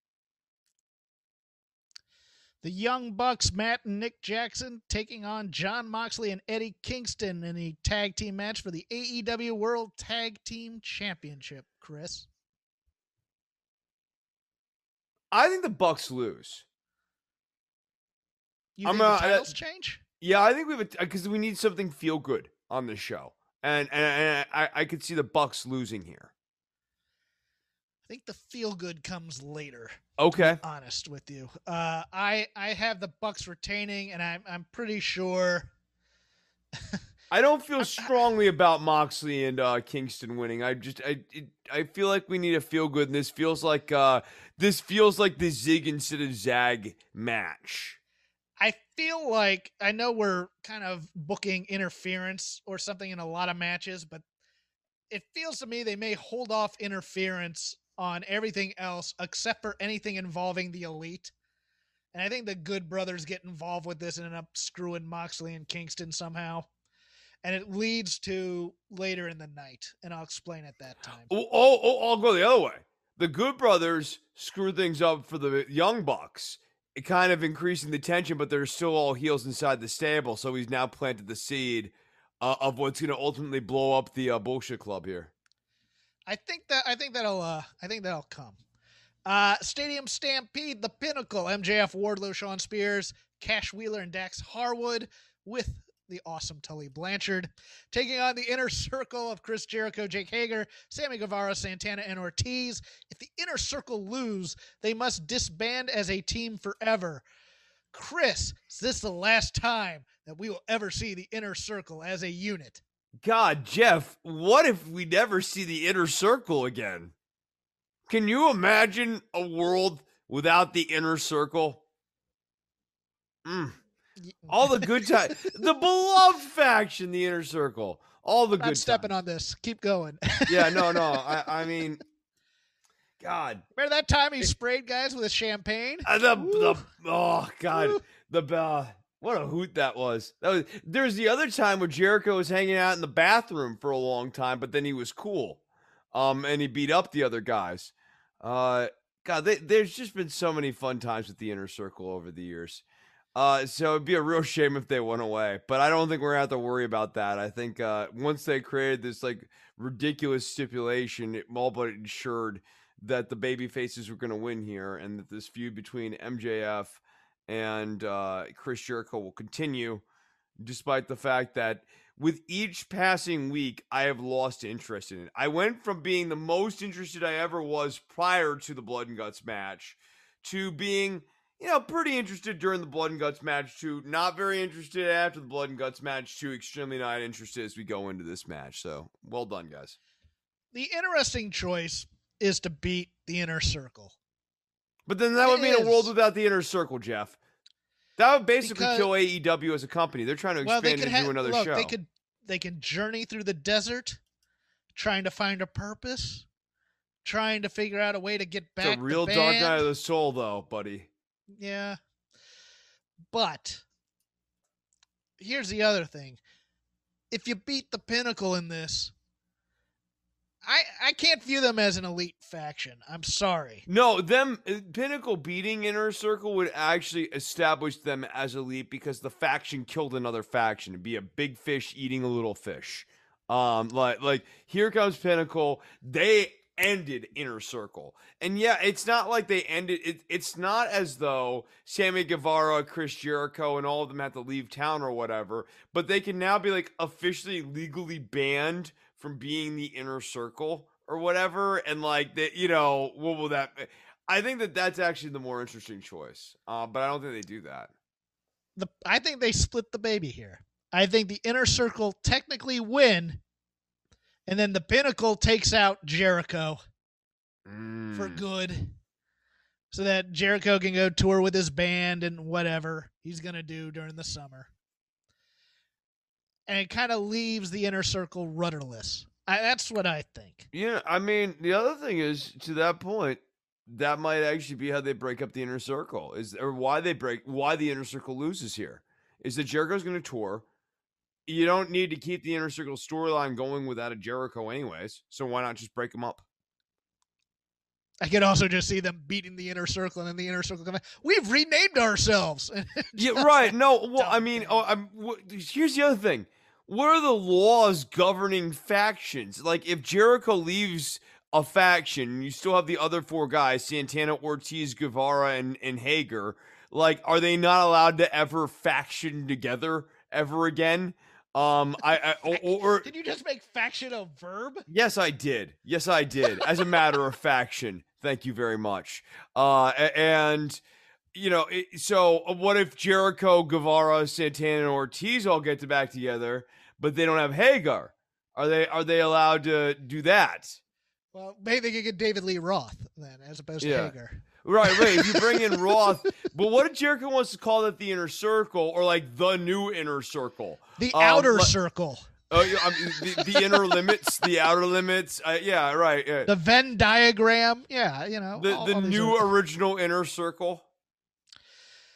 Speaker 3: The Young Bucks, Matt and Nick Jackson, taking on John Moxley and Eddie Kingston in a tag team match for the A E W World Tag Team Championship. Chris?
Speaker 4: I think the Bucks lose.
Speaker 3: You
Speaker 4: I'm
Speaker 3: think
Speaker 4: uh,
Speaker 3: the titles change?
Speaker 4: Yeah, I think we have because we need something feel good on this show, and and, and I, I could see the Bucks losing here.
Speaker 3: I think the feel good comes later.
Speaker 4: Okay.
Speaker 3: Honest with you, uh, I I have the Bucks retaining, and I'm I'm pretty sure.
Speaker 4: I don't feel strongly about Moxley and uh, Kingston winning. I just I it, I feel like we need a feel good, and this feels like uh, this feels like the zig instead of zag match.
Speaker 3: I feel like I know we're kind of booking interference or something in a lot of matches, but it feels to me they may hold off interference on everything else except for anything involving the Elite. And I think the Good Brothers get involved with this and end up screwing Moxley and Kingston somehow. And it leads to later in the night. And I'll explain at that time.
Speaker 4: Oh, oh, oh, I'll go the other way. The Good Brothers screw things up for the Young Bucks, it kind of increasing the tension, but they're still all heels inside the stable. So he's now planted the seed uh, of what's going to ultimately blow up the uh, Bullshit Club here.
Speaker 3: I think that I think that'll uh, I think that'll come. Uh, Stadium Stampede, The Pinnacle, M J F, Wardlow, Shawn Spears, Cash Wheeler, and Dax Harwood with the awesome Tully Blanchard, taking on the Inner Circle of Chris Jericho, Jake Hager, Sammy Guevara, Santana, and Ortiz. If the Inner Circle lose, they must disband as a team forever. Chris, is this the last time that we will ever see the Inner Circle as a unit?
Speaker 4: God, Jeff, what if we never see the Inner Circle again? Can you imagine a world without the Inner Circle? Mm. All the good times. The beloved faction, the Inner Circle. All the
Speaker 3: I'm
Speaker 4: good
Speaker 3: not stepping
Speaker 4: times.
Speaker 3: on this. Keep going.
Speaker 4: Yeah, no, no. I, I mean, God.
Speaker 3: Remember that time he sprayed guys with champagne?
Speaker 4: Uh, the, the, oh, God.
Speaker 3: Woo.
Speaker 4: The uh, What a hoot that was. That was. There's the other time where Jericho was hanging out in the bathroom for a long time, but then he was cool. Um, and he beat up the other guys. Uh, God, they, there's just been so many fun times with the Inner Circle over the years. Uh, so it'd be a real shame if they went away, but I don't think we're gonna have to worry about that. I think uh, once they created this like ridiculous stipulation, it all but ensured that the baby faces were gonna win here, and that this feud between M J F and uh, Chris Jericho will continue, despite the fact that with each passing week, I have lost interest in it. I went from being the most interested I ever was prior to the Blood and Guts match to being, you know, pretty interested during the Blood and Guts match to not very interested after the Blood and Guts match to extremely not interested as we go into this match. So, well done, guys.
Speaker 3: The interesting choice is to beat the Inner Circle.
Speaker 4: But then that would
Speaker 3: It
Speaker 4: mean a
Speaker 3: is.
Speaker 4: world without the Inner Circle, Jeff. That would basically
Speaker 3: Because-
Speaker 4: kill A E W as a company. They're trying to
Speaker 3: Well, they
Speaker 4: expand
Speaker 3: could
Speaker 4: into
Speaker 3: ha-
Speaker 4: another
Speaker 3: look,
Speaker 4: show.
Speaker 3: They could they can journey through the desert, trying to find a purpose, trying to figure out a way to get back.
Speaker 4: It's a real
Speaker 3: the
Speaker 4: dark
Speaker 3: band.
Speaker 4: night of the soul, though, buddy.
Speaker 3: Yeah, but here's the other thing: if you beat the Pinnacle in this, I I can't view them as an elite faction. I'm sorry.
Speaker 4: No, them uh, Pinnacle beating Inner Circle would actually establish them as elite because the faction killed another faction. It'd be a big fish eating a little fish. Um, like like here comes Pinnacle. They ended Inner Circle, and yeah, it's not like they ended. It, it's not as though Sammy Guevara, Chris Jericho, and all of them have to leave town or whatever. But they can now be like officially legally banned from being the Inner Circle or whatever, and like that, you know, what will that? I think that that's actually the more interesting choice, uh, but I don't think they do that.
Speaker 3: The I think they split the baby here. I think the Inner Circle technically win, and then the Pinnacle takes out Jericho
Speaker 4: Mm.
Speaker 3: for good, so that Jericho can go tour with his band and whatever he's gonna do during the summer. And it kind of leaves the Inner Circle rudderless. I, that's what I think.
Speaker 4: Yeah, I mean, the other thing is, to that point, that might actually be how they break up the Inner Circle, is or why they break, why the Inner Circle loses here, is that Jericho's going to tour. You don't need to keep the Inner Circle storyline going without a Jericho anyways, so why not just break them up?
Speaker 3: I could also just see them beating the Inner Circle, and then the Inner Circle coming. We've renamed ourselves.
Speaker 4: Yeah, right. No, well, I mean, oh, I'm. wh- Here's the other thing. What are the laws governing factions? Like, if Jericho leaves a faction, you still have the other four guys: Santana, Ortiz, Guevara, and and Hager. Like, are they not allowed to ever faction together ever again? Um, I, I or, or
Speaker 3: Did you just make faction a verb?
Speaker 4: yes, I did. Yes, I did. As a matter of faction. Thank you very much. Uh, a- and. You know, it, so what if Jericho, Guevara, Santana, and Ortiz all get to back together, but they don't have Hagar? Are they are they allowed to do that?
Speaker 3: Well, maybe they could get David Lee Roth then, as opposed to
Speaker 4: Yeah.
Speaker 3: Hager.
Speaker 4: Right, right. If you bring in Roth, but what if Jericho wants to call it the Inner Circle or like the new Inner Circle?
Speaker 3: The
Speaker 4: Um,
Speaker 3: Outer
Speaker 4: like-
Speaker 3: Circle.
Speaker 4: Oh, yeah, I mean, the, the inner limits, the outer limits. Uh, yeah, right. Yeah.
Speaker 3: The Venn diagram. Yeah, you know.
Speaker 4: The
Speaker 3: all-
Speaker 4: the
Speaker 3: all these
Speaker 4: new
Speaker 3: are-
Speaker 4: original Inner Circle.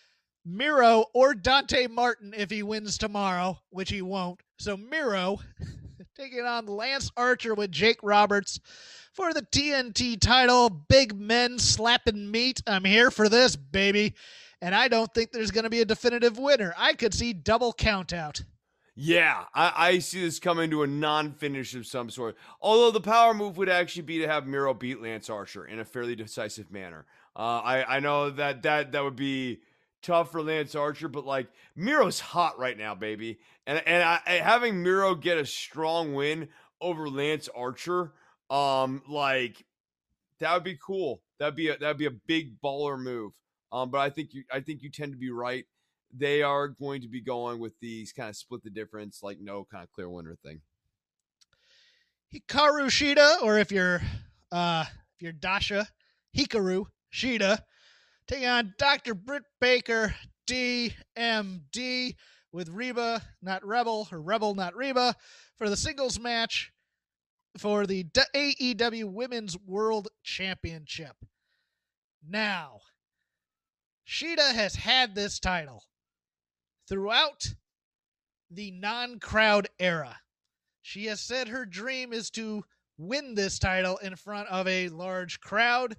Speaker 3: Miro or Dante Martin if he wins tomorrow, which he won't. So Miro taking on Lance Archer with Jake Roberts for the T N T title. Big men slapping meat. I'm here for this, baby. And I don't think there's going to be a definitive winner. I could see double count out.
Speaker 4: Yeah, I, I see this coming to a non-finish of some sort. Although the power move would actually be to have Miro beat Lance Archer in a fairly decisive manner. Uh, I, I know that, that that would be tough for Lance Archer, but like Miro's hot right now, baby. And and I, having Miro get a strong win over Lance Archer, um, like that would be cool. That'd be a, that'd be a big baller move. Um, but I think you I think you tend to be right. They are going to be going with these kind of split the difference, like no kind of clear winner thing.
Speaker 3: Hikaru Shida, or if you're uh, if you're Dasha, Hikaru Shida, taking on Doctor Britt Baker, D M D, with Reba, not Rebel, or Rebel, not Reba, for the singles match for the A E W Women's World Championship. Now, Shida has had this title throughout the non-crowd era. She has said her dream is to win this title in front of a large crowd.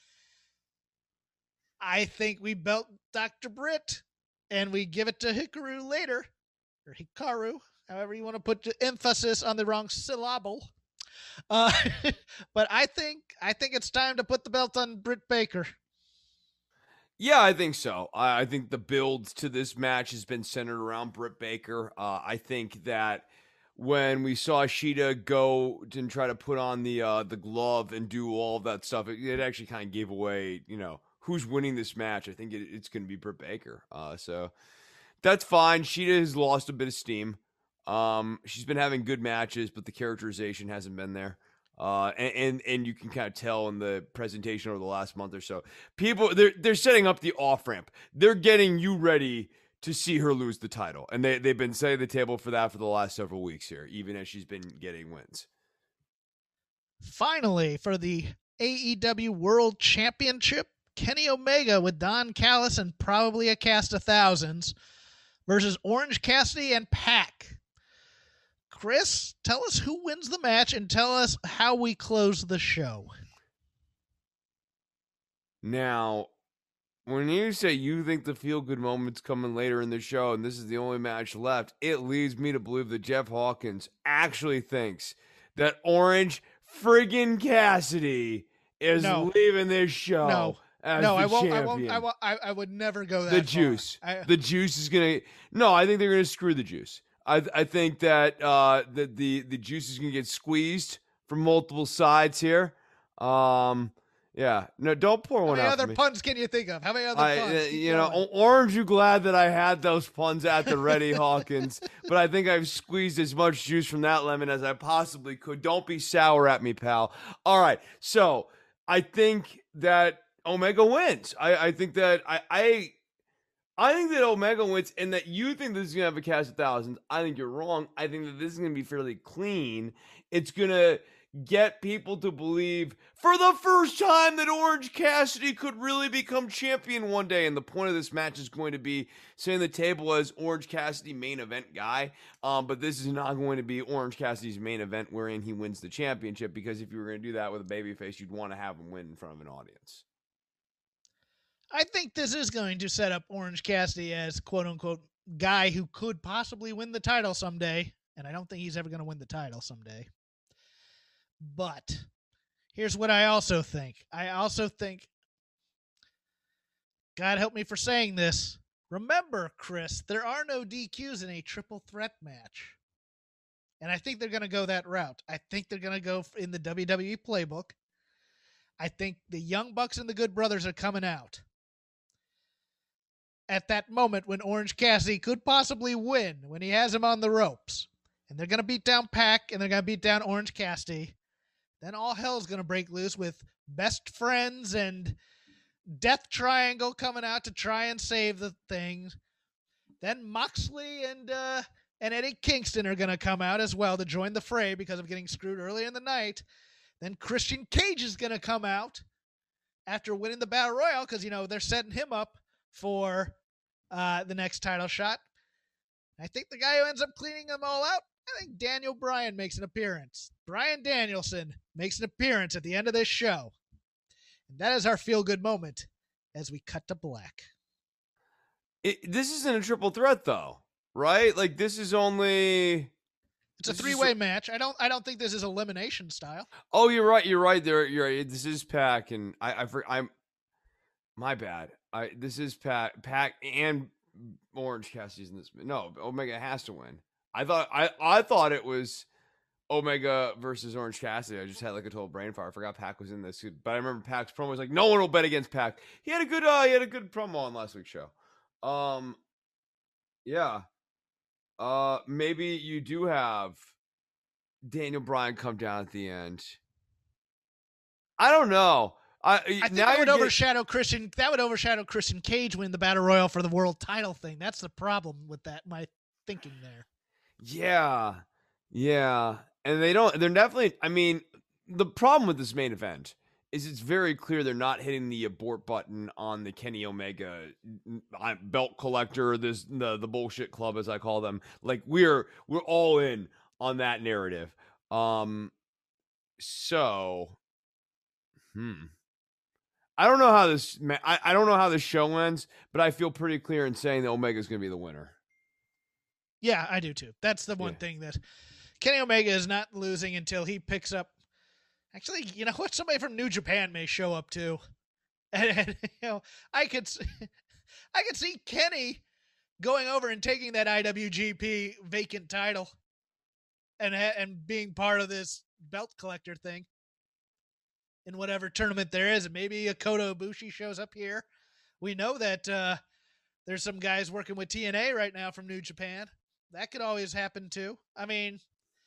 Speaker 3: I think we belt Doctor Britt and we give it to Hikaru later, or Hikaru, however you want to put the emphasis on the wrong syllable. Uh, but I think I think it's time to put the belt on Britt Baker.
Speaker 4: Yeah, I think so. I, I think the build to this match has been centered around Britt Baker. Uh, I think that when we saw Shida go and try to put on the uh, the glove and do all of that stuff, it, it actually kind of gave away, you know, who's winning this match. I think it, it's going to be Britt Baker. Uh, so that's fine. Shida has lost a bit of steam. Um, she's been having good matches, but the characterization hasn't been there. Uh, and, and, and you can kind of tell in the presentation over the last month or so, people, they're, they're setting up the off ramp. They're getting you ready to see her lose the title. And they, they've been setting the table for that for the last several weeks here, even as she's been getting wins.
Speaker 3: Finally, for the A E W World Championship, Kenny Omega with Don Callis and probably a cast of thousands versus Orange Cassidy and Pac. Chris, tell us who wins the match and tell us how we close the show.
Speaker 4: Now, when you say you think the feel-good moment's coming later in the show and this is the only match left, it leads me to believe that Jeff Hawkins actually thinks that Orange friggin' Cassidy is
Speaker 3: no.
Speaker 4: leaving this show.
Speaker 3: No.
Speaker 4: As
Speaker 3: no,
Speaker 4: the
Speaker 3: I won't,
Speaker 4: champion.
Speaker 3: I won't. I won't. I, I would never go that
Speaker 4: The
Speaker 3: far.
Speaker 4: juice.
Speaker 3: I,
Speaker 4: the juice is gonna. No, I think they're gonna screw the juice. I I think that uh that the the juice is gonna get squeezed from multiple sides here. Um, yeah. No, don't pour one
Speaker 3: How many
Speaker 4: out.
Speaker 3: other
Speaker 4: for me.
Speaker 3: puns can you think of? How many other
Speaker 4: I,
Speaker 3: puns?
Speaker 4: uh,
Speaker 3: Keep
Speaker 4: you know,
Speaker 3: going.
Speaker 4: o- aren't you glad that I had those puns at the ready, Hawkins? But I think I've squeezed as much juice from that lemon as I possibly could. Don't be sour at me, pal. All right. So I think that Omega wins. I, I think that I, I I think that Omega wins, and that you think this is gonna have a cast of thousands. I think you're wrong. I think that this is gonna be fairly clean. It's gonna get people to believe for the first time that Orange Cassidy could really become champion one day. And the point of this match is going to be setting the table as Orange Cassidy main event guy. Um, but this is not going to be Orange Cassidy's main event wherein he wins the championship, because if you were going to do that with a babyface, you'd want to have him win in front of an audience.
Speaker 3: I think this is going to set up Orange Cassidy as quote unquote guy who could possibly win the title someday. And I don't think he's ever going to win the title someday. But here's what I also think. I also think, God help me for saying this. Remember, Chris, there are no D Qs in a triple threat match. And I think they're going to go that route. I think they're going to go in the W W E playbook. I think the Young Bucks and the Good Brothers are coming out at that moment when Orange Cassidy could possibly win, when he has him on the ropes. And they're going to beat down Pac, and they're going to beat down Orange Cassidy. Then all hell's going to break loose with Best Friends and Death Triangle coming out to try and save the thing. Then Moxley and uh, and Eddie Kingston are going to come out as well to join the fray because of getting screwed earlier in the night. Then Christian Cage is going to come out after winning the Battle Royal because, you know, they're setting him up for uh, the next title shot. I think the guy who ends up cleaning them all out, I think Daniel Bryan makes an appearance. Bryan Danielson makes an appearance at the end of this show. And that is our feel-good moment as we cut to black.
Speaker 4: It, this isn't a triple threat, though, right? Like, this is only...
Speaker 3: It's a three-way match. I don't I don't think this is elimination style.
Speaker 4: Oh, you're right. You're right there. You're right. This is Pac, and I, I I'm... My bad. I This is Pac, Pac and Orange Cassidy's in this. No, Omega has to win. I thought I, I thought it was Omega versus Orange Cassidy. I just had like a total brain fart. I forgot Pac was in this, but I remember Pac's promo was like, "No one will bet against Pac." He had a good, uh, he had a good promo on last week's show. Um, yeah. Uh, maybe you do have Daniel Bryan come down at the end. I don't know. I,
Speaker 3: I think
Speaker 4: now
Speaker 3: that would
Speaker 4: getting...
Speaker 3: overshadow Christian. That would overshadow Christian Cage win the Battle Royal for the world title thing. That's the problem with that. My thinking there.
Speaker 4: Yeah, yeah, and they don't. They're definitely. I mean, the problem with this main event is it's very clear they're not hitting the abort button on the Kenny Omega belt collector. This the the bullshit club, as I call them. Like we're we're all in on that narrative. Um, so, hmm. I don't know how this. I, I don't know how this show ends, but I feel pretty clear in saying that Omega is going to be the winner.
Speaker 3: Yeah, I do too. That's the one yeah. thing that Kenny Omega is not losing until he picks up. Actually, you know what? Somebody from New Japan may show up too, and, and you know, I could, I could see Kenny going over and taking that I W G P vacant title, and and being part of this belt collector thing. In whatever tournament there is, and maybe a Kota Ibushi shows up here. We know that uh, there's some guys working with T N A right now from New Japan. That could always happen too. I mean,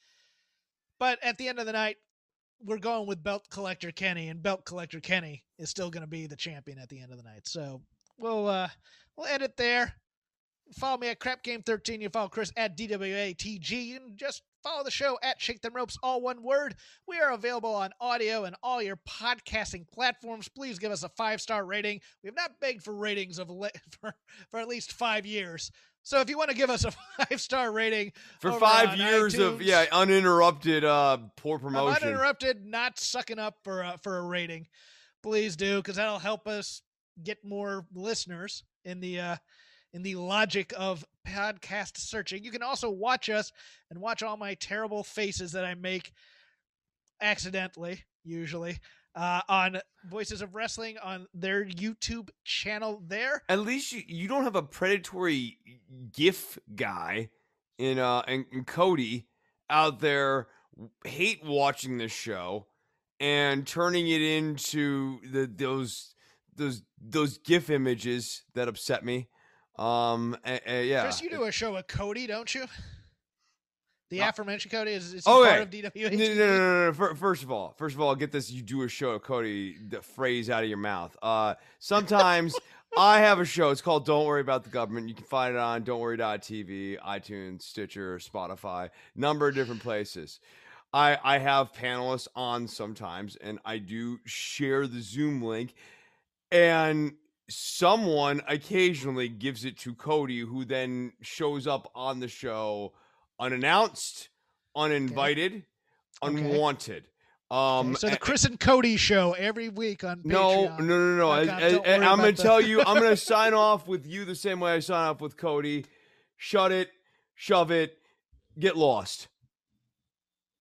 Speaker 3: but at the end of the night, we're going with Belt Collector Kenny, and Belt Collector Kenny is still going to be the champion at the end of the night. So we'll uh, we'll end it there. Follow me at Crap Game thirteen. You follow Chris at D W A T G, and just follow the show at Shake Them Ropes, all one word. We are available on audio and all your podcasting platforms. Please give us a five-star rating. We have not begged for ratings of le- for, for at least five years. So if you want to give us a five-star rating
Speaker 4: for five years
Speaker 3: iTunes,
Speaker 4: of yeah uninterrupted uh, poor promotion,
Speaker 3: uninterrupted, not sucking up for uh, for a rating, please do, because that'll help us get more listeners in the uh, in the logic of podcast searching. You can also watch us and watch all my terrible faces that I make accidentally, usually, uh, on Voices of Wrestling on their YouTube channel there.
Speaker 4: At least you, you don't have a predatory GIF guy in, uh, in, in Cody out there hate watching this show and turning it into the those those those GIF images that upset me. Um, uh, uh, yeah.
Speaker 3: Chris, you do a show with Cody, don't you? The uh, aforementioned Cody is, is
Speaker 4: okay.
Speaker 3: part of D W A T V.
Speaker 4: No, no, no, no, no. First of all, first of all, get this: you do a show with Cody. The phrase out of your mouth. Uh, sometimes I have a show. It's called "Don't Worry About the Government." You can find it on don't worry dot t v, iTunes, Stitcher, Spotify, number of different places. I I have panelists on sometimes, and I do share the Zoom link, and someone occasionally gives it to Cody, who then shows up on the show unannounced, uninvited, okay. unwanted. Um,
Speaker 3: okay, so the Chris and Cody show every week on Patreon.
Speaker 4: No, no, no, no. I, I, I, I'm going to tell you, I'm going to sign off with you the same way I sign off with Cody. Shut it, shove it, get lost.